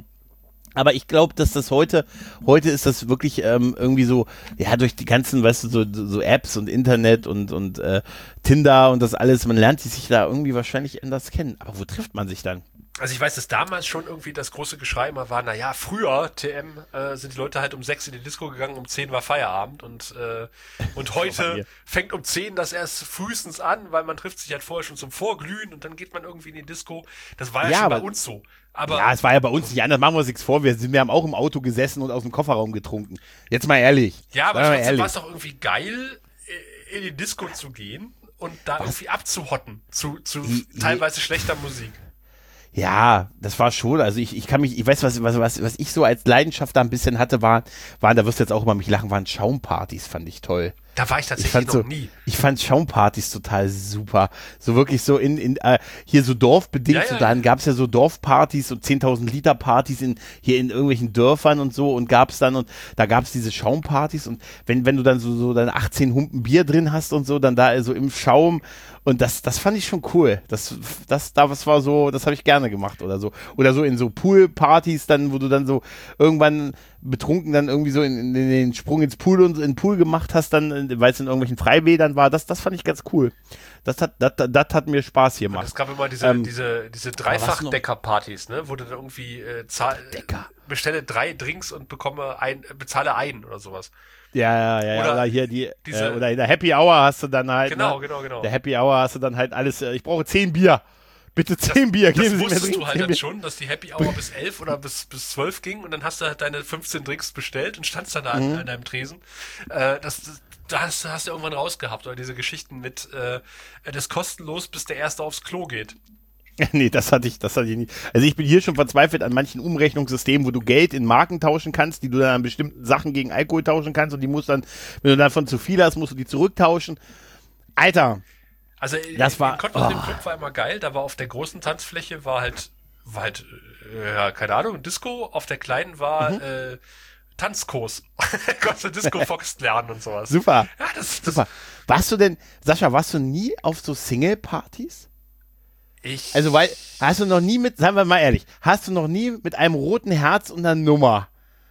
aber ich glaube, dass das heute, heute ist das wirklich ähm, irgendwie so, ja, durch die ganzen, weißt du, so, so Apps und Internet und, und äh, Tinder und das alles, man lernt sich da irgendwie wahrscheinlich anders kennen. Aber wo trifft man sich dann? Also ich weiß, dass damals schon irgendwie das große Geschrei immer war, naja, früher, T M, äh, sind die Leute halt um sechs in die Disco gegangen, um zehn war Feierabend und äh, und bei heute mir. fängt um zehn das erst frühestens an, weil man trifft sich halt vorher schon zum Vorglühen und dann geht man irgendwie in die Disco. Das war ja, Ja, schon bei aber- uns so. Aber Ja, es war ja bei uns nicht anders, machen wir uns nichts vor. Wir, sind, wir haben auch im Auto gesessen und aus dem Kofferraum getrunken. Jetzt mal ehrlich. Ja, aber Sagen wir mal trotzdem ehrlich. war es doch irgendwie geil, äh, in die Disco zu gehen und da irgendwie abzuhotten zu, zu I- teilweise schlechter Musik. Ja, das war schon, also ich, ich kann mich, ich weiß, was, was, was, was ich so als Leidenschaft da ein bisschen hatte, war, waren, da wirst du jetzt auch über mich lachen, waren Schaumpartys, fand ich toll. Da war ich Ich tatsächlich fand noch so, nie. ich fand Schaumpartys total super. So wirklich so in, in äh, hier so dorfbedingt, Ja, ja, so dann gab es ja so Dorfpartys, so zehntausend Liter Partys in, hier in irgendwelchen Dörfern und so und gab's dann und da gab's diese Schaumpartys und wenn, wenn du dann so, so deine achtzehn Humpen Bier drin hast und so, dann da so im Schaum und das, das fand ich schon cool. Das, das, das war so, das habe ich gerne gemacht oder so. Oder so in so Poolpartys dann, wo du dann so irgendwann betrunken dann irgendwie so in, in den Sprung ins Pool und in den Pool gemacht hast, dann, weil es in irgendwelchen Freibädern war, das, das fand ich ganz cool. Das hat, das, das hat mir Spaß Und gemacht. es gab immer diese, Ähm, diese, diese was Dreifach-Decker-Partys, ne, wo du dann irgendwie äh, zahl, Decker. bestelle drei Drinks und bekomme ein, äh, bezahle einen oder sowas. Ja, ja, ja, Oder oder, hier die, diese- äh, oder in der Happy Hour hast du dann halt, Genau, ne? genau, genau. Der Happy Hour hast du dann halt alles, äh, ich brauche zehn Bier. Bitte zehn Bier, Das geben Sie mir wusstest Drinks, du halt zehn dann Bier. schon, dass die Happy Hour bis elf oder bis, bis zwölf ging und dann hast du halt deine fünfzehn Drinks bestellt und standst dann da Mhm. an, an deinem Tresen. Äh, das, das, da hast, du- hast du irgendwann rausgehabt, oder diese Geschichten mit, äh, das ist kostenlos, bis der Erste aufs Klo geht. Nee, das hatte ich, das hatte ich nicht. Also ich bin hier schon verzweifelt an manchen Umrechnungssystemen, wo du Geld in Marken tauschen kannst, die du dann an bestimmten Sachen gegen Alkohol tauschen kannst und die musst dann, wenn du davon zu viel hast, musst du die zurücktauschen. Alter, Also äh, Das war- in Cottbus oh. dem Club war immer geil, da war auf der großen Tanzfläche war halt, war halt, äh, ja, keine Ahnung, Disco, auf der kleinen war Mhm. äh, Tanzkurs. Konntest du Disco Fox lernen und sowas. super, Ja, das, das super. Warst du denn, Sascha, warst du nie auf so Single-Partys? ich. Also, weil, hast du noch nie mit, sagen wir mal ehrlich, hast du noch nie mit einem roten Herz und einer Nummer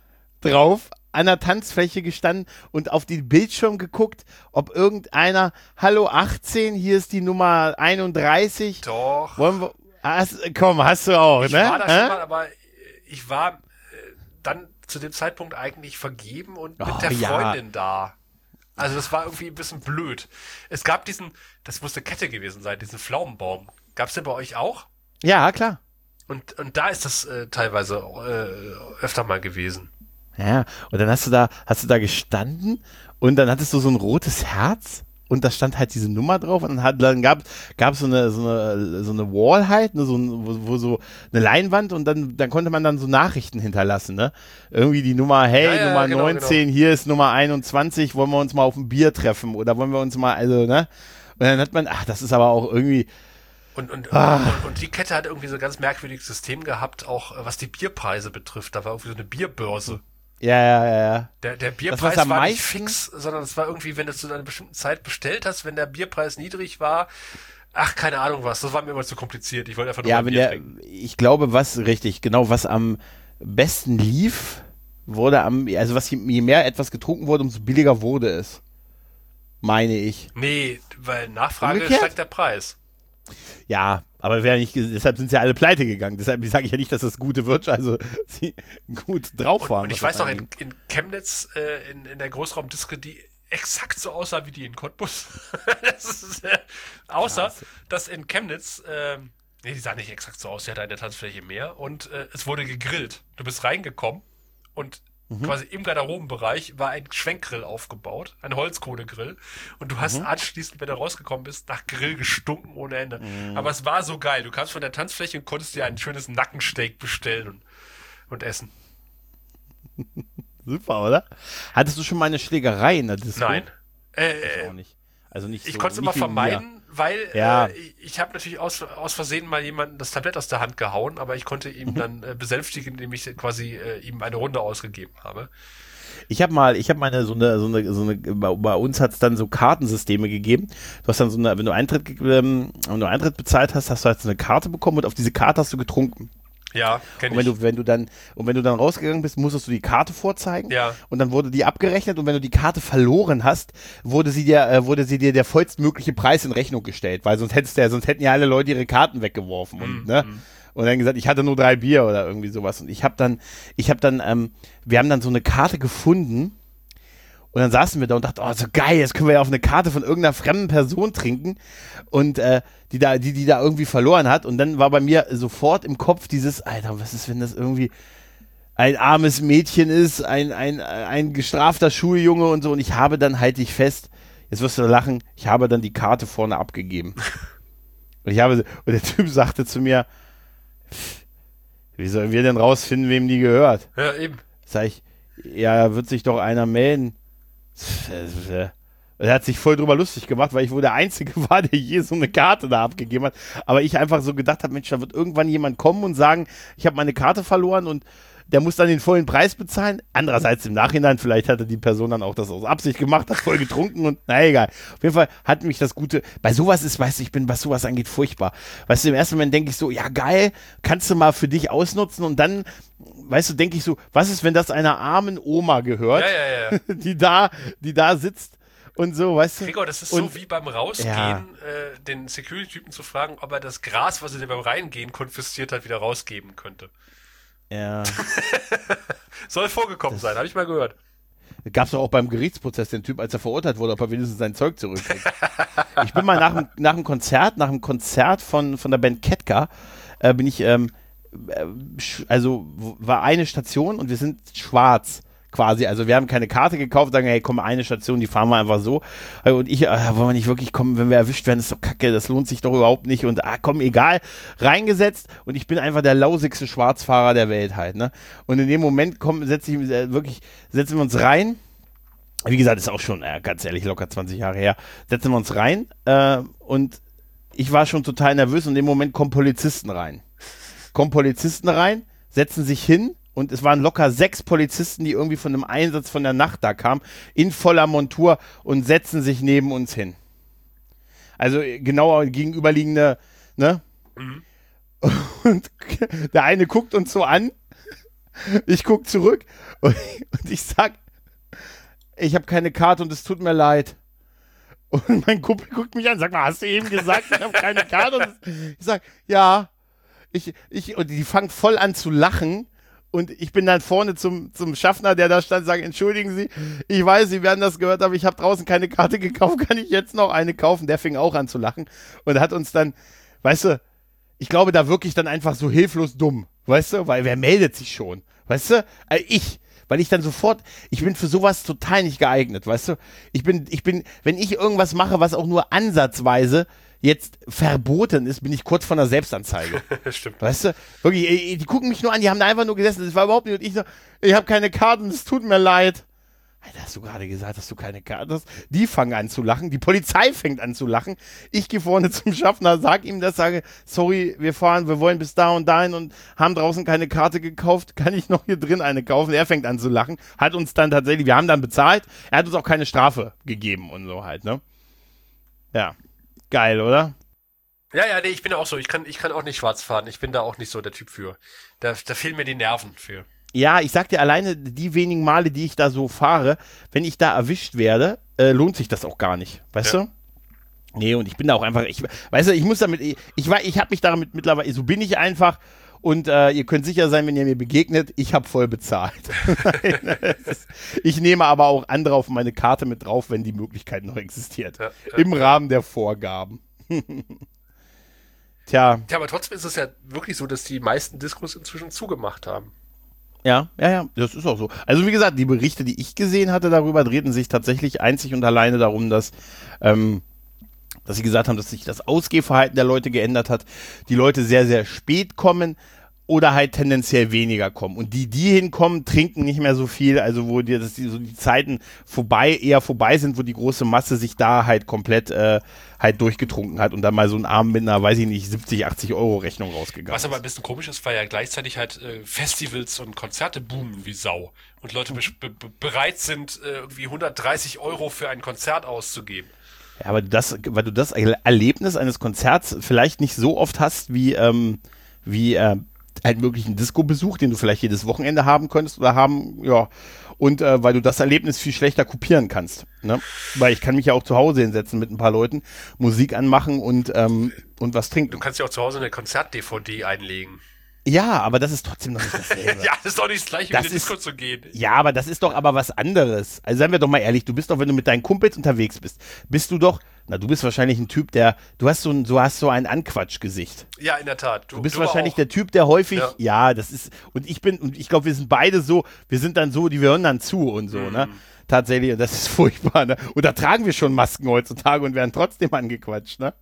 drauf an der Tanzfläche gestanden und auf den Bildschirm geguckt, ob irgendeiner, hallo achtzehn, hier ist die Nummer einunddreißig. Doch. Wollen wir, hast, komm, hast du auch, Ich ne? war da Hä? schon mal, aber ich war äh, dann zu dem Zeitpunkt eigentlich vergeben und mit Oh, der ja. Freundin da. Also das war irgendwie ein bisschen blöd. Es gab diesen, das muss eine Kette gewesen sein, diesen Pflaumenbaum. Gab's den bei euch auch? Ja, klar. Und, und da ist das äh, teilweise äh, öfter mal gewesen. Ja, und dann hast du da, hast du da gestanden und dann hattest du so ein rotes Herz und da stand halt diese Nummer drauf und dann, hat, dann gab es so eine, so eine, so eine Wall halt, ne, so ein, wo, wo so eine Leinwand und dann, dann konnte man dann so Nachrichten hinterlassen, ne? Irgendwie die Nummer, hey, Ja, ja, Nummer genau, neunzehn, hier ist Nummer einundzwanzig, wollen wir uns mal auf ein Bier treffen oder wollen wir uns mal, also, ne? Und dann hat man, ach, das ist aber auch irgendwie, Und, und, Ah. und, und die Kette hat irgendwie so ein ganz merkwürdiges System gehabt, auch äh, was die Bierpreise betrifft. Da war irgendwie so eine Bierbörse. ja, ja, ja, ja. Der, der was Bierpreis am war nicht meisten- fix, sondern es war irgendwie, wenn du zu einer bestimmten Zeit bestellt hast, wenn der Bierpreis niedrig war, ach, keine Ahnung was, das war mir immer zu kompliziert. Ich wollte einfach nur Ja, mein wenn Bier der, trinken. ich glaube, was richtig, genau, was am besten lief, wurde am, also was je, je mehr etwas getrunken wurde, umso billiger wurde es. Meine ich. Nee, weil Nachfrage Umgekehrt? steigt der Preis. Ja, aber wäre nicht, deshalb sind sie ja alle pleite gegangen. Deshalb sage ich ja nicht, dass das gute wird, also sie gut drauf waren. Und, und ich weiß noch, in, in Chemnitz, äh, in, in der Großraumdisco, die exakt so aussah wie die in Cottbus. das ist, äh, außer, Krass. dass in Chemnitz, äh, nee, die sah nicht exakt so aus, sie hatte eine Tanzfläche mehr und äh, es wurde gegrillt. Du bist reingekommen und mhm. quasi im Garderobenbereich war ein Schwenkgrill aufgebaut, ein Holzkohlegrill. Und du hast mhm. anschließend, wenn du rausgekommen bist, nach Grill gestunken ohne Ende. Mhm. Aber es war so geil. Du kamst von der Tanzfläche und konntest dir ein schönes Nackensteak bestellen und, und essen. Super, oder? Hattest du schon mal eine Schlägerei in der Disco? Nein. Äh, ich auch nicht. Also nicht ich so, konnte es immer vermeiden, weil ja. äh, ich habe natürlich aus, aus Versehen mal jemanden das Tablett aus der Hand gehauen, aber ich konnte ihm mhm. dann äh, besänftigen, indem ich quasi äh, ihm eine Runde ausgegeben habe. Ich habe mal, ich habe mal eine, so eine, so eine, so eine, bei uns hat es dann so Kartensysteme gegeben. Du hast dann so eine, wenn du Eintritt, ähm, wenn du Eintritt bezahlt hast, hast du halt so eine Karte bekommen und auf diese Karte hast du getrunken. Ja, kenn und wenn ich. du, wenn du dann, und wenn du dann rausgegangen bist, musstest du die Karte vorzeigen. Ja. Und dann wurde die abgerechnet und wenn du die Karte verloren hast, wurde sie dir, äh, wurde sie dir der vollstmögliche Preis in Rechnung gestellt, weil sonst hättest du ja, sonst hätten ja alle Leute ihre Karten weggeworfen und, mm, ne? Mm. Und dann gesagt, ich hatte nur drei Bier oder irgendwie sowas. Und ich habe dann, ich habe dann, ähm, wir haben dann so eine Karte gefunden. Und dann saßen wir da und dachten, oh, so geil, jetzt können wir ja auf eine Karte von irgendeiner fremden Person trinken und äh, die da, die, die da irgendwie verloren hat. Und dann war bei mir sofort im Kopf dieses, Alter, was ist, wenn das irgendwie ein armes Mädchen ist, ein, ein, ein gestrafter Schuljunge und so. Und ich habe dann, halte ich fest, jetzt wirst du lachen, ich habe dann die Karte vorne abgegeben. Und ich habe, und der Typ sagte zu mir, wie sollen wir denn rausfinden, wem die gehört? Ja, eben. Sag ich, ja, wird sich doch einer melden. Er hat sich voll drüber lustig gemacht, weil ich wohl der Einzige war, der je so eine Karte da abgegeben hat. Aber ich einfach so gedacht habe, Mensch, da wird irgendwann jemand kommen und sagen, ich habe meine Karte verloren und der muss dann den vollen Preis bezahlen. Andererseits im Nachhinein, vielleicht hatte die Person dann auch das aus Absicht gemacht, hat voll getrunken und na egal. Auf jeden Fall hat mich das Gute, bei sowas ist, weißt du, ich bin, was sowas angeht, furchtbar. Weißt du, im ersten Moment denke ich so, ja geil, kannst du mal für dich ausnutzen und dann, weißt du, denke ich so, was ist, wenn das einer armen Oma gehört, ja, ja, ja. die da, die da sitzt und so, weißt du. Gregor, das ist und, so wie beim Rausgehen, ja. äh, den Security-Typen zu fragen, ob er das Gras, was er dir beim Reingehen konfisziert hat, wieder rausgeben könnte. Ja. Soll vorgekommen das sein, habe ich mal gehört. Gab es doch auch beim Gerichtsprozess den Typ, als er verurteilt wurde, ob er wenigstens sein Zeug zurückkriegt. Ich bin mal nach dem, nach dem Konzert, nach dem Konzert von, von der Band Ketka, äh, bin ich, ähm, äh, also war eine Station und wir sind schwarz quasi, also wir haben keine Karte gekauft, sagen, hey komm, eine Station, die fahren wir einfach so. Und ich, äh, wollen wir nicht wirklich kommen, wenn wir erwischt werden, ist doch kacke, das lohnt sich doch überhaupt nicht und ah, komm, egal, reingesetzt und ich bin einfach der lausigste Schwarzfahrer der Welt halt, ne? Und in dem Moment kommen, setze ich äh, wirklich, setzen wir uns rein, wie gesagt, ist auch schon, äh, ganz ehrlich, locker zwanzig Jahre her, setzen wir uns rein äh, und ich war schon total nervös und in dem Moment kommen Polizisten rein. Kommen Polizisten rein, setzen sich hin, und es waren locker sechs Polizisten, die irgendwie von einem Einsatz von der Nacht da kamen, in voller Montur und setzen sich neben uns hin. Also genauer gegenüberliegende, ne? Mhm. Und der eine guckt uns so an, ich guck zurück und, und ich sag, ich habe keine Karte und es tut mir leid. Und mein Kumpel guckt mich an, sagt mal, hast du eben gesagt, ich habe keine Karte? Und ich sag, ja. Ich, ich, und die fangen voll an zu lachen. Und ich bin dann vorne zum, zum Schaffner, der da stand, sage, entschuldigen Sie, ich weiß, Sie werden das gehört, aber ich habe draußen keine Karte gekauft, kann ich jetzt noch eine kaufen? Der fing auch an zu lachen und hat uns dann, weißt du, ich glaube, da wirklich dann einfach so hilflos dumm, weißt du, weil wer meldet sich schon, weißt du, also ich, weil ich dann sofort, ich bin für sowas total nicht geeignet, weißt du, ich bin, ich bin, wenn ich irgendwas mache, was auch nur ansatzweise jetzt verboten ist, bin ich kurz vor einer Selbstanzeige. Stimmt. Weißt du? Wirklich, die gucken mich nur an, die haben da einfach nur gesessen, das war überhaupt nicht, und ich so, ich habe keine Karten, es tut mir leid. Alter, hast du gerade gesagt, dass du keine Karten hast? Die fangen an zu lachen, die Polizei fängt an zu lachen. Ich gehe vorne zum Schaffner, sag ihm das, sage, sorry, wir fahren, wir wollen bis da und dahin und haben draußen keine Karte gekauft, kann ich noch hier drin eine kaufen? Er fängt an zu lachen, hat uns dann tatsächlich, wir haben dann bezahlt, er hat uns auch keine Strafe gegeben und so halt, ne? Ja. Geil, oder? Ja, ja, nee, ich bin auch so. Ich kann, ich kann auch nicht schwarz fahren. Ich bin da auch nicht so der Typ für. Da, da fehlen mir die Nerven für. Ja, ich sag dir, alleine die wenigen Male, die ich da so fahre, wenn ich da erwischt werde, äh, lohnt sich das auch gar nicht. Weißt ja. du? Nee, und ich bin da auch einfach, ich, weißt du, ich muss damit, ich, ich, ich habe mich damit mittlerweile, so bin ich einfach und äh, ihr könnt sicher sein, wenn ihr mir begegnet, ich habe voll bezahlt. Ich nehme aber auch andere auf meine Karte mit drauf, wenn die Möglichkeit noch existiert. Ja, ja, Im ja. Rahmen der Vorgaben. Tja. Ja, aber trotzdem ist es ja wirklich so, dass die meisten Diskos inzwischen zugemacht haben. Ja, ja, ja, das ist auch so. Also wie gesagt, die Berichte, die ich gesehen hatte darüber, drehten sich tatsächlich einzig und alleine darum, dass ähm, dass sie gesagt haben, dass sich das Ausgehverhalten der Leute geändert hat, die Leute sehr, sehr spät kommen oder halt tendenziell weniger kommen. Und die, die hinkommen, trinken nicht mehr so viel, also wo die, dass die, so die Zeiten vorbei, eher vorbei sind, wo die große Masse sich da halt komplett äh, halt durchgetrunken hat und dann mal so einen Abend mit einer, weiß ich nicht, siebzig, achtzig Euro Rechnung rausgegangen ist. Was aber ein bisschen komisch ist, weil ja gleichzeitig halt äh, Festivals und Konzerte boomen wie Sau und Leute be be bereit sind, äh, irgendwie hundertdreißig Euro für ein Konzert auszugeben. Ja, aber das, weil du das Erlebnis eines Konzerts vielleicht nicht so oft hast wie, ähm, wie äh, halt möglichen Disco-Besuch, den du vielleicht jedes Wochenende haben könntest oder haben, ja, und äh, weil du das Erlebnis viel schlechter kopieren kannst, ne? Weil ich kann mich ja auch zu Hause hinsetzen mit ein paar Leuten, Musik anmachen und, ähm, und was trinken. Du kannst ja auch zu Hause eine Konzert-D V D einlegen. Ja, aber das ist trotzdem noch nicht dasselbe. Ja, das ist doch nicht das gleiche, das wie in die Disco zu gehen. Ja, aber das ist doch aber was anderes. Also seien wir doch mal ehrlich, du bist doch, wenn du mit deinen Kumpels unterwegs bist, bist du doch, na, du bist wahrscheinlich ein Typ, der, du hast so ein, du hast so ein Anquatschgesicht. Ja, in der Tat. Du, du bist du wahrscheinlich der Typ, der häufig, ja. ja, das ist, und ich bin, und ich glaube, wir sind beide so, wir sind dann so, die wir hören dann zu und so, mhm. ne? Tatsächlich, und das ist furchtbar, ne? Und da tragen wir schon Masken heutzutage und werden trotzdem angequatscht, ne?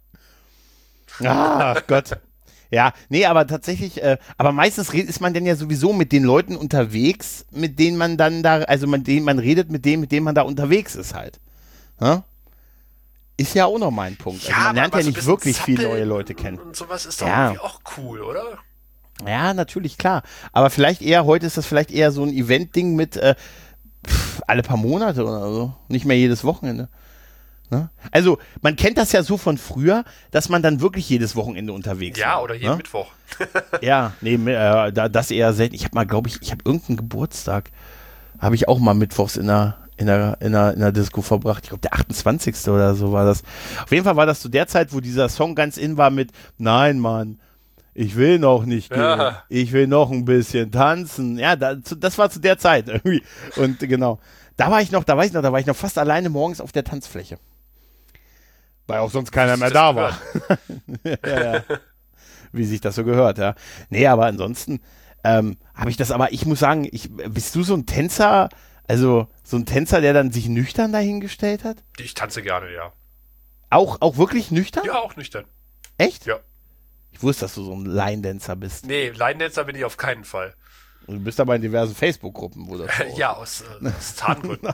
Ach Gott. Ja, nee, aber tatsächlich, äh, aber meistens ist man dann ja sowieso mit den Leuten unterwegs, mit denen man dann da, also mit denen man redet, mit dem, mit dem man da unterwegs ist halt. Ja? Ist ja auch noch mein Punkt. Ja, also man lernt ja so nicht wirklich viele neue Leute kennen. Und sowas ist doch ja. irgendwie auch cool, oder? Ja, natürlich, klar. Aber vielleicht eher, heute ist das vielleicht eher so ein Event-Ding mit äh, pff, alle paar Monate oder so. Nicht mehr jedes Wochenende. Ne? Also, man kennt das ja so von früher, dass man dann wirklich jedes Wochenende unterwegs ja, war. Ja, oder jeden ne? Mittwoch. Ja, nee, äh, das eher selten. Ich habe mal, glaube ich, ich habe irgendeinen Geburtstag, habe ich auch mal mittwochs in der, in der, in der, in der Disco verbracht. Ich glaube, der achtundzwanzigste oder so war das. Auf jeden Fall war das zu der Zeit, wo dieser Song ganz in war mit Nein, Mann, ich will noch nicht gehen. Ja. Ich will noch ein bisschen tanzen. Ja, das, das war zu der Zeit irgendwie. Und genau, da war ich noch, da weiß ich noch, da war ich noch fast alleine morgens auf der Tanzfläche. Weil auch sonst keiner mehr da war. ja, ja. Wie sich das so gehört, ja. Nee, aber ansonsten ähm, habe ich das, aber ich muss sagen, ich, bist du so ein Tänzer, also so ein Tänzer, der dann sich nüchtern dahingestellt hat? Ich tanze gerne, ja. Auch, auch wirklich nüchtern? Ja, auch nüchtern. Echt? Ja. Ich wusste, dass du so ein Line-Dancer bist. Nee, Line-Dancer bin ich auf keinen Fall. Du bist aber in diversen Facebook-Gruppen, wo das ja, aus, äh, aus Tarngründen.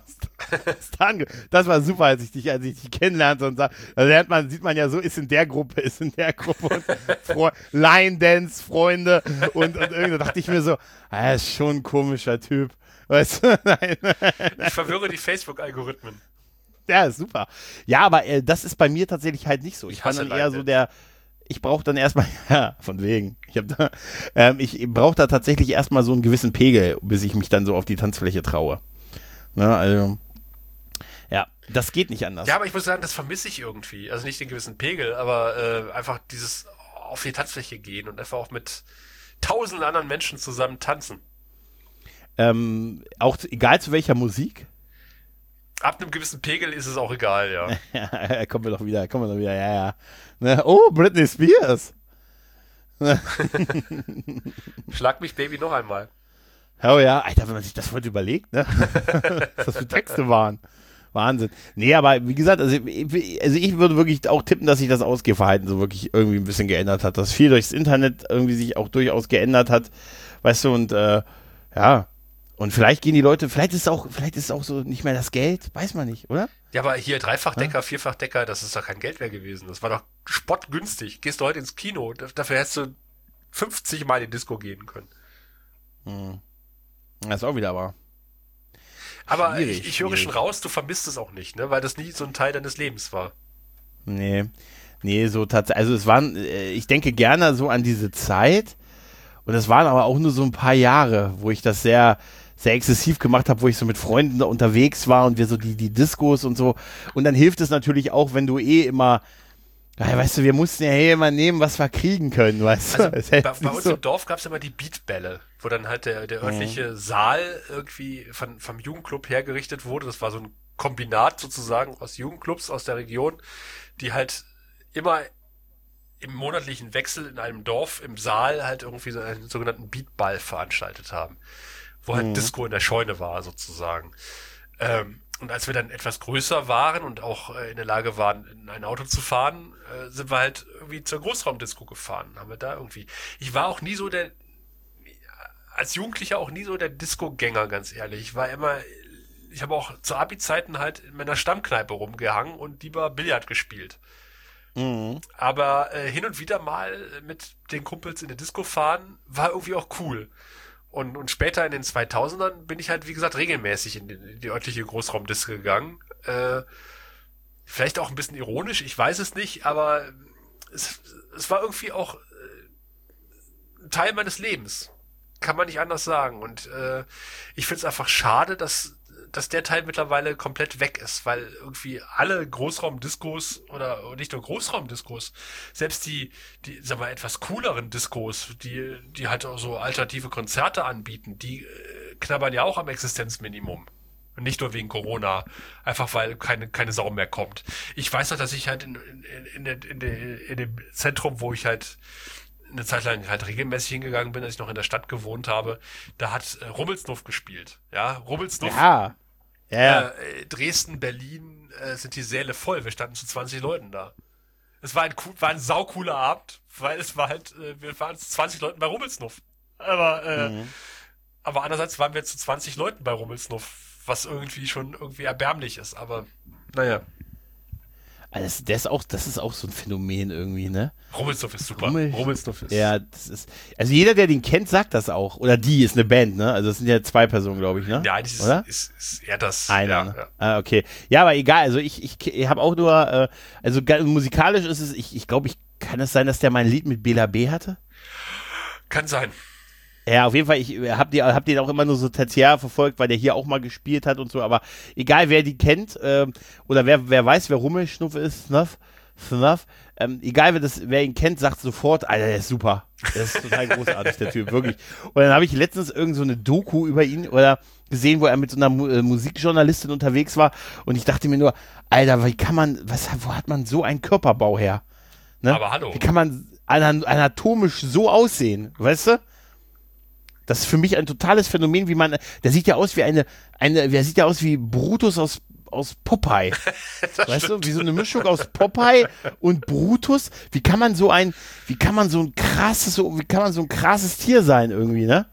Das war super, als ich dich, als ich dich kennenlernte und sah, da lernt man, sieht man ja so, ist in der Gruppe, ist in der Gruppe und Line-Dance-Freunde und, und irgendwie dachte ich mir so, ah, ist schon ein komischer Typ. Weißt du? Nein. Ich verwirre die Facebook-Algorithmen. Ja, ist super. Ja, aber äh, das ist bei mir tatsächlich halt nicht so. Ich, ich bin dann eher so der, ich brauche dann erstmal, ja, von wegen, ich, hab da, ähm, ich brauche da tatsächlich erstmal so einen gewissen Pegel, bis ich mich dann so auf die Tanzfläche traue. Ne, also, ja, das geht nicht anders. Ja, aber ich muss sagen, das vermisse ich irgendwie. Also nicht den gewissen Pegel, aber äh, einfach dieses auf die Tanzfläche gehen und einfach auch mit tausenden anderen Menschen zusammen tanzen. Ähm, auch zu, egal zu welcher Musik? Ab einem gewissen Pegel ist es auch egal, ja. ja, kommen wir doch wieder, kommen wir doch wieder, ja, ja. Ne? Oh, Britney Spears. Schlag mich, Baby, noch einmal. Oh ja, Alter, wenn man sich das heute überlegt, ne? Was das für Texte waren. Wahnsinn. Nee, aber wie gesagt, also ich, also ich würde wirklich auch tippen, dass sich das Ausgehverhalten so wirklich irgendwie ein bisschen geändert hat. Dass viel durchs Internet irgendwie sich auch durchaus geändert hat. Weißt du, und äh, ja. Und vielleicht gehen die Leute, vielleicht ist es auch, vielleicht ist es auch so nicht mehr das Geld, weiß man nicht, oder? Ja, aber hier Dreifachdecker, ja? Vierfachdecker, das ist doch kein Geld mehr gewesen. Das war doch spottgünstig. Gehst du heute ins Kino, dafür hättest du fünfzig Mal in die Disco gehen können. Hm. Das ist auch wieder wahr. Aber ich, ich höre schon raus, du vermisst es auch nicht, ne? Weil das nie so ein Teil deines Lebens war. Nee, nee, so tatsächlich, also es waren, ich denke gerne so an diese Zeit und es waren aber auch nur so ein paar Jahre, wo ich das sehr, sehr exzessiv gemacht habe, wo ich so mit Freunden da unterwegs war und wir so die, die Diskos und so und dann hilft es natürlich auch, wenn du eh immer Ja, weißt du, wir mussten ja hier immer nehmen, was wir kriegen können, weißt du? Also bei, bei uns so. Im Dorf gab es immer die Beatbälle, wo dann halt der, der örtliche mhm. Saal irgendwie von, vom Jugendclub hergerichtet wurde. Das war so ein Kombinat sozusagen aus Jugendclubs aus der Region, die halt immer im monatlichen Wechsel in einem Dorf im Saal halt irgendwie so einen sogenannten Beatball veranstaltet haben, wo halt mhm. Disco in der Scheune war sozusagen. Ähm, und als wir dann etwas größer waren und auch äh, in der Lage waren, in ein Auto zu fahren, äh, sind wir halt irgendwie zur Großraumdisco gefahren. Haben wir da irgendwie. Ich war auch nie so der, als Jugendlicher auch nie so der Disco-Gänger, ganz ehrlich. Ich war immer, ich habe auch zu Abi-Zeiten halt in meiner Stammkneipe rumgehangen und lieber Billard gespielt. Mhm. Aber äh, hin und wieder mal mit den Kumpels in der Disco fahren, war irgendwie auch cool. Und, und später in den zweitausendern bin ich halt, wie gesagt, regelmäßig in die, in die örtliche Großraumdisco gegangen. Äh, vielleicht auch ein bisschen ironisch, ich weiß es nicht, aber es, es war irgendwie auch äh, ein Teil meines Lebens. Kann man nicht anders sagen. Und äh, ich finde es einfach schade, dass dass der Teil mittlerweile komplett weg ist, weil irgendwie alle Großraumdiskos oder nicht nur Großraumdiskos, selbst die, die, sagen wir, etwas cooleren Diskos, die, die halt auch so alternative Konzerte anbieten, die äh, knabbern ja auch am Existenzminimum. Und nicht nur wegen Corona, einfach weil keine, keine Sau mehr kommt. Ich weiß noch, dass ich halt in, in, in, in, in, de, in dem Zentrum, wo ich halt eine Zeit lang halt regelmäßig hingegangen bin, als ich noch in der Stadt gewohnt habe, da hat äh, Rummelsnuff gespielt. Ja, Rummelsnuff. Ja. Ja. Äh, Dresden, Berlin äh, sind die Säle voll. Wir standen zu zwanzig Leuten da. Es war ein, war ein saucooler Abend, weil es war halt, äh, wir waren zu zwanzig Leuten bei Rummelsnuff. Aber, äh, mhm. aber andererseits waren wir zu zwanzig Leuten bei Rummelsnuff, was irgendwie schon irgendwie erbärmlich ist. Aber, naja. Also das, ist auch, das ist auch so ein Phänomen irgendwie, ne? Rummelsnuff ist super. Rummel, Rummelsnuff ist. Ja, das ist. Also jeder, der den kennt, sagt das auch. Oder die ist eine Band, ne? Also es sind ja zwei Personen, glaube ich, ne? Ja, eigentlich ist, Oder? Ist, ist eher das. Einer. Ja, ne? ja. Ah, okay. Ja, aber egal. Also ich, ich, ich habe auch nur, äh, also musikalisch ist es, ich, ich glaube, ich kann es sein, dass der mein Lied mit Bela B hatte? Kann sein. Ja, auf jeden Fall, ich hab, die, hab den auch immer nur so tertiär verfolgt, weil der hier auch mal gespielt hat und so, aber egal, wer die kennt, ähm, oder wer, wer weiß, wer Rummelschnuff ist, Snuff, Snuff, ähm, egal, wer, das, wer ihn kennt, sagt sofort, Alter, der ist super. Der ist total großartig, der Typ, wirklich. Und dann habe ich letztens irgend so eine Doku über ihn oder gesehen, wo er mit so einer Mu- äh, Musikjournalistin unterwegs war und ich dachte mir nur, Alter, wie kann man, was, wo hat man so einen Körperbau her? Ne? Aber hallo. Wie kann man anatomisch so aussehen, weißt du? Das ist für mich ein totales Phänomen, wie man, der sieht ja aus wie eine, eine, der sieht ja aus wie Brutus aus, aus Popeye. Weißt stimmt. du, wie so eine Mischung aus Popeye und Brutus. Wie kann man so ein, wie kann man so ein krasses, so, wie kann man so ein krasses Tier sein irgendwie, ne?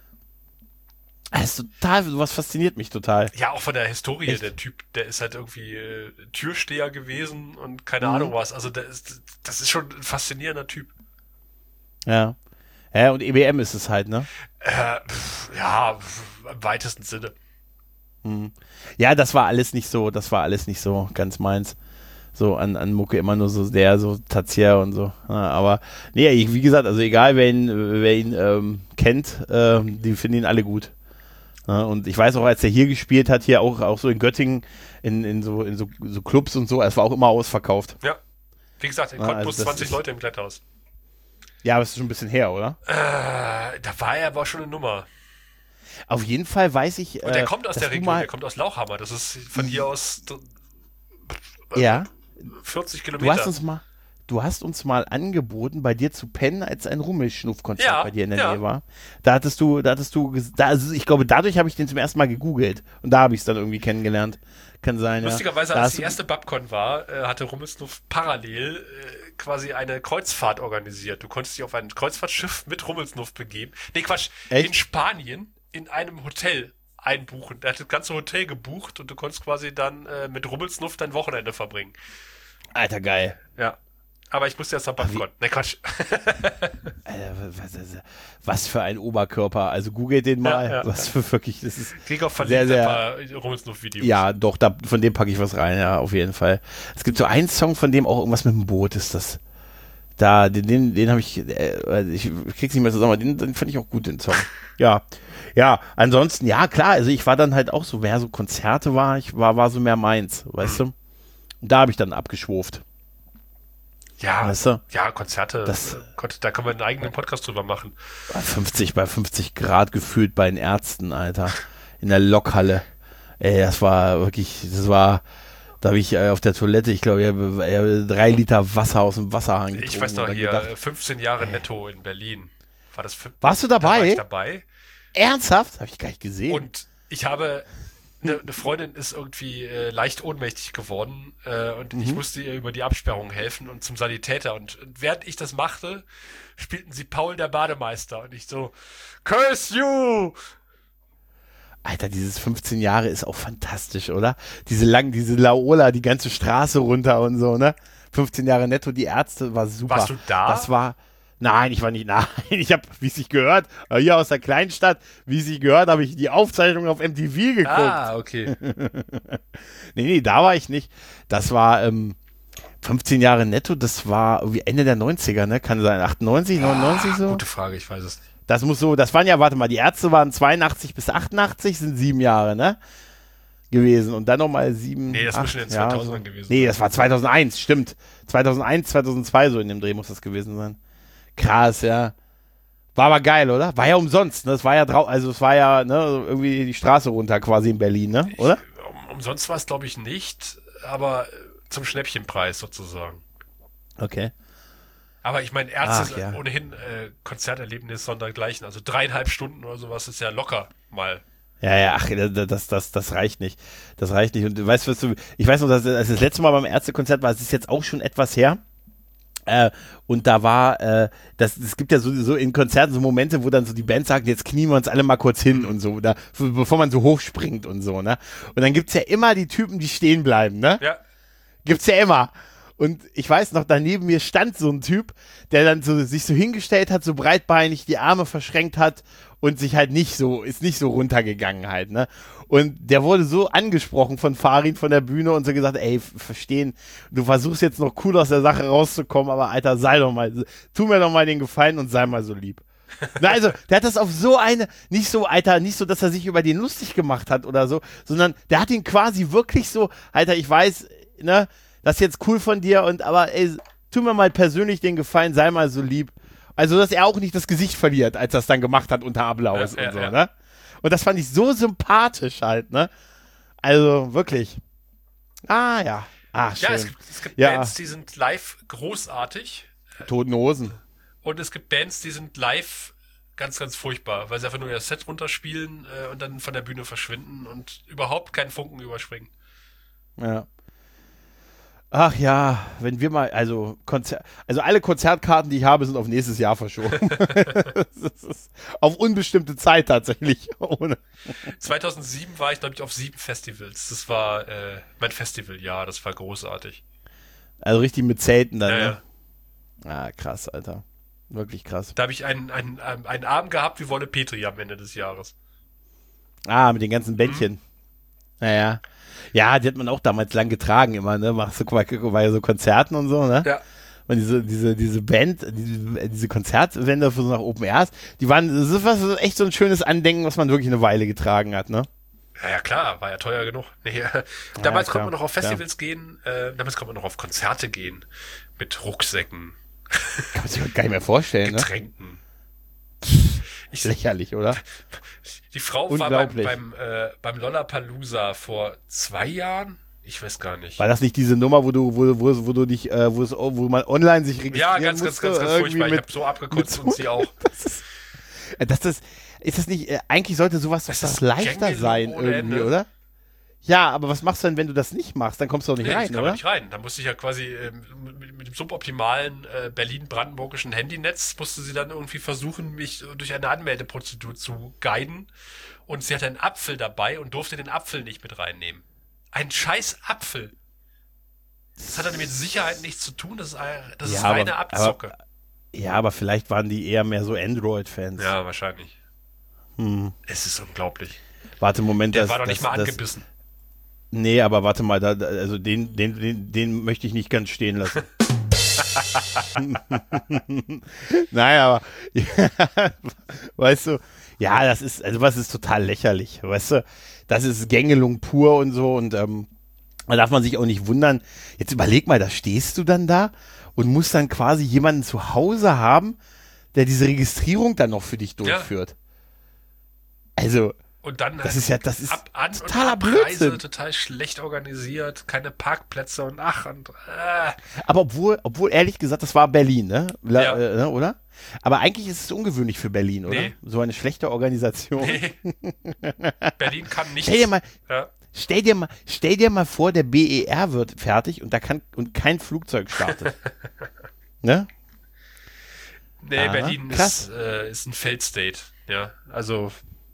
Das ist total, sowas fasziniert mich total. Ja, auch von der Historie, Echt? der Typ, der ist halt irgendwie äh, Türsteher gewesen und keine Mhm. Ahnung was. Also der ist, das ist schon ein faszinierender Typ. Ja. Ja, und E B M ist es halt, ne? Äh, pf, ja, pf, im weitesten Sinne. Mhm. Ja, das war alles nicht so, das war alles nicht so ganz meins. So an, an Mucke immer nur so sehr, so tertiär und so. Ja, aber, nee, ich, wie gesagt, also egal, wer ihn, wer ihn ähm, kennt, ähm, die finden ihn alle gut. Ja, und ich weiß auch, als er hier gespielt hat, hier auch, auch so in Göttingen, in, in, so, in so, so Clubs und so, es war auch immer ausverkauft. Ja. Wie gesagt, in Ja, Cottbus also das zwanzig ist- Leute im Kletthaus. Ja, aber es ist schon ein bisschen her, oder? Äh, da war er aber schon eine Nummer. Auf jeden Fall weiß ich. Und der äh, kommt aus dass der du Region, mal, der kommt aus Lauchhammer. Das ist von hier aus d- Ja, vierzig du Kilometer. hast uns mal. Du hast uns mal angeboten, bei dir zu pennen, als ein Rummelschnuff-Konzert Ja, bei dir in der ja. Nähe war. Da hattest du, da hattest du, ges- da, also ich glaube, dadurch habe ich den zum ersten Mal gegoogelt und da habe ich es dann irgendwie kennengelernt. Kann sein, Lustigerweise, ja. Da als hast die du- erste Babcon war, äh, hatte Rummelsnuff parallel äh, quasi eine Kreuzfahrt organisiert. Du konntest dich auf ein Kreuzfahrtschiff mit Rummelsnuff begeben. Nee, Quatsch, Echt? in Spanien in einem Hotel einbuchen. Der hat das ganze Hotel gebucht und du konntest quasi dann äh, mit Rummelsnuff dein Wochenende verbringen. Alter, geil. Ja. Aber ich musste erst nach Babcon. Nee, Quatsch. Alter, was, was, was für ein Oberkörper. Also googelt den mal. Ja, ja, was für wirklich, das ist. Krieg auch Sehr, verlinkt sehr- ein paar Rummelsnuff-Videos. Ja, doch, da, von dem packe ich was rein, ja, auf jeden Fall. Es gibt so einen Song, von dem auch irgendwas mit dem Boot ist das. Da, den, den, den habe ich, äh, ich krieg's nicht mehr zusammen, aber den, den fand ich auch gut, den Song. Ja. Ja, ansonsten, ja, klar, also ich war dann halt auch so, mehr so Konzerte war, ich war, war so mehr meins, weißt du? Und da habe ich dann abgeschwurft. Ja, weißt du? ja, Konzerte, Das- äh, Gott, da können wir einen eigenen Podcast drüber machen. Bei fünfzig, bei fünfzig Grad gefühlt bei den Ärzten, Alter. In der Lokhalle. Ey, das war wirklich, das war, da habe ich äh, auf der Toilette, ich glaube, ich habe äh, drei Liter Wasser aus dem Wasserhahn getrunken. Ich weiß noch und dann hier, gedacht, äh, fünfzehn Jahre netto in Berlin. War das fün- warst du Da war dabei? ich dabei. Ernsthaft? Habe ich gar nicht gesehen. Und ich habe, eine ne Freundin ist irgendwie äh, leicht ohnmächtig geworden äh, und ich musste ihr über die Absperrung helfen und zum Sanitäter. Und, und während ich das machte, spielten sie Paul der Bademeister und ich so, curse you! Alter, dieses fünfzehn Jahre ist auch fantastisch, oder? Diese lang, diese Laola, die ganze Straße runter und so, ne? fünfzehn Jahre netto, die Ärzte, war super. Warst du da? Das war, nein, ich war nicht, nein, ich habe, wie es sich gehört, äh, hier aus der Kleinstadt, wie es sich gehört, habe ich die Aufzeichnung auf M T V geguckt. Ah, okay. Nee, nee, da war ich nicht. Das war, ähm, fünfzehn Jahre netto, das war irgendwie Ende der neunziger, ne? Kann sein, achtundneunzig, neunundneunzig so? Gute Frage, ich weiß es nicht. Das muss so, das waren ja, warte mal, die Ärzte waren zweiundachtzig bis achtundachtzig, sind sieben Jahre, ne? Gewesen. Und dann nochmal sieben. Nee, das muss schon in den ja, zweitausendern so. gewesen Nee, sein. das war zweitausendeins, stimmt. zweitausendeins, zweitausendzwei so in dem Dreh muss das gewesen sein. Krass, ja. War aber geil, oder? War ja umsonst, ne? Das war ja drau, also es war ja, ne, irgendwie die Straße runter quasi in Berlin, ne? Oder? Um, umsonst war es, glaube ich, nicht, aber äh, zum Schnäppchenpreis sozusagen. Okay. Aber ich meine, Ärzte Ach, sind ja. ohnehin äh, Konzerterlebnis sondergleichen. Also dreieinhalb Stunden oder sowas ist ja locker mal. Ja, ja, ach, das, das, das reicht nicht. Das reicht nicht. Und du weißt, was du, ich weiß noch, dass als das letzte Mal beim Ärztekonzert war, es ist jetzt auch schon etwas her. Äh, und da war, äh, das, es gibt ja so, so in Konzerten so Momente, wo dann so die Band sagt, jetzt knien wir uns alle mal kurz hin und so, da, bevor man so hochspringt und so, ne? Und dann gibt's ja immer die Typen, die stehen bleiben, ne? Ja, Gibt's ja immer. Und ich weiß noch, daneben mir stand so ein Typ, der dann so sich so hingestellt hat, so breitbeinig die Arme verschränkt hat und sich halt nicht so, ist nicht so runtergegangen halt, ne? Und der wurde so angesprochen von Farin von der Bühne und so gesagt, ey, f- verstehen, du versuchst jetzt noch cool aus der Sache rauszukommen, aber Alter, sei doch mal, tu mir doch mal den Gefallen und sei mal so lieb. Na, also, der hat das auf so eine, nicht so, Alter, nicht so, dass er sich über den lustig gemacht hat oder so, sondern der hat ihn quasi wirklich so, Alter, ich weiß, ne, das ist jetzt cool von dir und aber ey, tu mir mal persönlich den Gefallen, sei mal so lieb. Also, dass er auch nicht das Gesicht verliert, als er es dann gemacht hat unter Applaus Ja, ja, und so, ja. ne? Und das fand ich so sympathisch halt, ne? Also, wirklich. Ah, ja. Ah, schön. ja es gibt, es gibt Ja. Bands, die sind live großartig Toten Hosen. und es gibt Bands, die sind live ganz, ganz furchtbar, weil sie einfach nur ihr Set runterspielen äh, und dann von der Bühne verschwinden und überhaupt keinen Funken überspringen. Ja. Ach ja, wenn wir mal, also Konzer also alle Konzertkarten, die ich habe, sind auf nächstes Jahr verschoben. Das ist auf unbestimmte Zeit tatsächlich. Ohne. zweitausendsieben war ich, glaube ich, auf sieben Festivals. Das war äh, mein Festivaljahr, das war großartig. Also richtig mit Zelten dann, Ja, ne? ja. Ah, krass, Alter. Wirklich krass. Da habe ich einen, einen, einen, einen Abend gehabt wie Wolle Petri am Ende des Jahres. Ah, mit den ganzen Bändchen. Naja. Ja, die hat man auch damals lang getragen immer, ne? Machst du bei, bei so Konzerten und so, ne? Ja. Und diese, diese, diese Band, diese, diese Konzertwände für so nach Open Airs, die waren, das ist was, echt so ein schönes Andenken, was man wirklich eine Weile getragen hat, ne? Ja, ja, klar, war ja teuer genug. Nee, äh, damals klar, konnte man noch auf klar. Festivals gehen, äh, damals konnte man noch auf Konzerte gehen. Mit Rucksäcken, Kann man sich gar nicht mehr vorstellen, ne? Getränken. Ich, Lächerlich, oder? die Frau war beim, Unglaublich. beim, äh, beim Lollapalooza vor zwei Jahren? Ich weiß gar nicht. War das nicht diese Nummer, wo du, wo, wo, wo du dich, äh, wo es, wo man online sich registrieren Ja, ganz, ganz, musste? ganz, ganz irgendwie furchtbar. Ich mit- habe so abgekotzt mit und sie auch. Das ist, äh, das ist, ist das nicht, äh, eigentlich sollte sowas doch Das das ist leichter Gängelung sein ohne irgendwie, Ende. oder? Ja, aber was machst du denn, wenn du das nicht machst? Dann kommst du auch nicht Nee, rein, das kann oder? man nicht rein. Da musste ich ja quasi ähm, mit, mit dem suboptimalen äh, Berlin-Brandenburgischen Handynetz musste sie dann irgendwie versuchen, mich durch eine Anmeldeprozedur zu guiden. Und sie hatte einen Apfel dabei und durfte den Apfel nicht mit reinnehmen. Ein scheiß Apfel. Das hat dann mit Sicherheit nichts zu tun. Das ist, ein- das ist Ja, aber- reine Abzocke. Ja, aber vielleicht waren die eher mehr so Android-Fans. ja, wahrscheinlich. Hm. Es ist unglaublich. Warte, Moment. Der das, war doch das, nicht mal das, angebissen. Nee, aber warte mal, da, da, also den, den, den, den möchte ich nicht ganz stehen lassen. Naja, aber weißt du, ja, das ist, also was ist total lächerlich, weißt du, das ist Gängelung pur und so und ähm, da darf man sich auch nicht wundern. Jetzt überleg mal, da stehst du dann da und musst dann quasi jemanden zu Hause haben, der diese Registrierung dann noch für dich durchführt. Ja. Also, und dann das ist ja, das ist ab, an totaler und Abreise, Blödsinn. Total schlecht organisiert, keine Parkplätze und ach und äh. Aber obwohl, obwohl ehrlich gesagt, das war Berlin, ne? La, Ja. äh, oder? Aber eigentlich ist es ungewöhnlich für Berlin, oder? Nee. So eine schlechte Organisation. Nee. Berlin kann nichts. Stell dir mal, ja. stell dir mal, stell dir mal vor, der B E R wird fertig und da kann und kein Flugzeug startet. Ne? Nee, Ah, Berlin krass. ist, äh, ist ein Failed-State. Ja, also.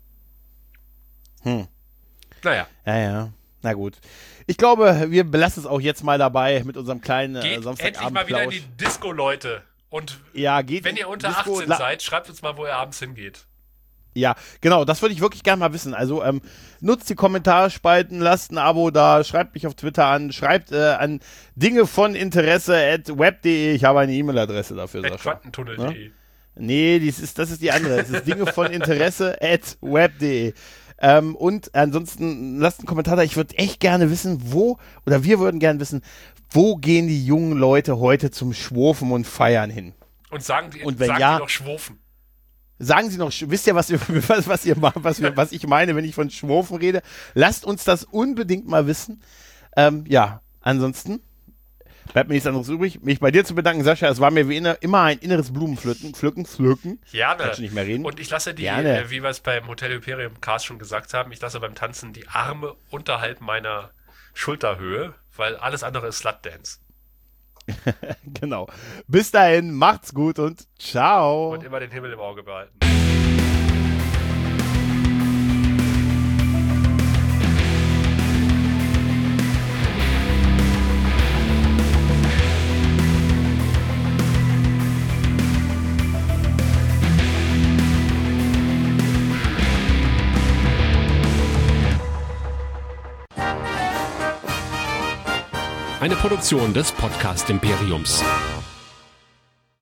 Hm. Naja. Ja, ja. Na gut. Ich glaube, wir belassen es auch jetzt mal dabei mit unserem kleinen äh, Geht endlich Samstagabend. mal wieder in die Disco, Leute. Und ja, geht wenn ihr unter Disco, achtzehn la- seid, schreibt uns mal, wo ihr abends hingeht. Ja, genau, das würde ich wirklich gerne mal wissen. Also ähm, nutzt die Kommentarspalten, lasst ein Abo da, schreibt mich auf Twitter an, schreibt äh, an Dinge von Interesse at web punkt de. Ich habe eine E-Mail-Adresse dafür, at Sascha. quantentunnel punkt de. Nee, dies ist, das ist die andere. Das ist Dinge von Interesse at web punkt de. Ähm, und ansonsten lasst einen Kommentar da. Ich würde echt gerne wissen, wo, oder wir würden gerne wissen, wo gehen die jungen Leute heute zum Schwurfen und Feiern hin? Und sagen die, Und wenn sagen ja- die noch Schwurfen. Sagen Sie noch, wisst ihr, was, ihr, was, was, ihr, was, wir, was ich meine, wenn ich von Schwurfen rede? Lasst uns das unbedingt mal wissen. Ähm, ja, ansonsten bleibt mir nichts anderes übrig, mich bei dir zu bedanken, Sascha. Es war mir wie inner, immer ein inneres Blumenpflücken, pflücken, pflücken. Gerne. Kannst du nicht mehr reden? Und ich lasse die, Gerne. äh, wie wir es beim Hotel Imperium Cast schon gesagt haben, ich lasse beim Tanzen die Arme unterhalb meiner Schulterhöhe, weil alles andere ist Slutdance. Genau. Bis dahin, macht's gut und ciao. Und immer den Himmel im Auge behalten. Eine Produktion des Podcast Imperiums.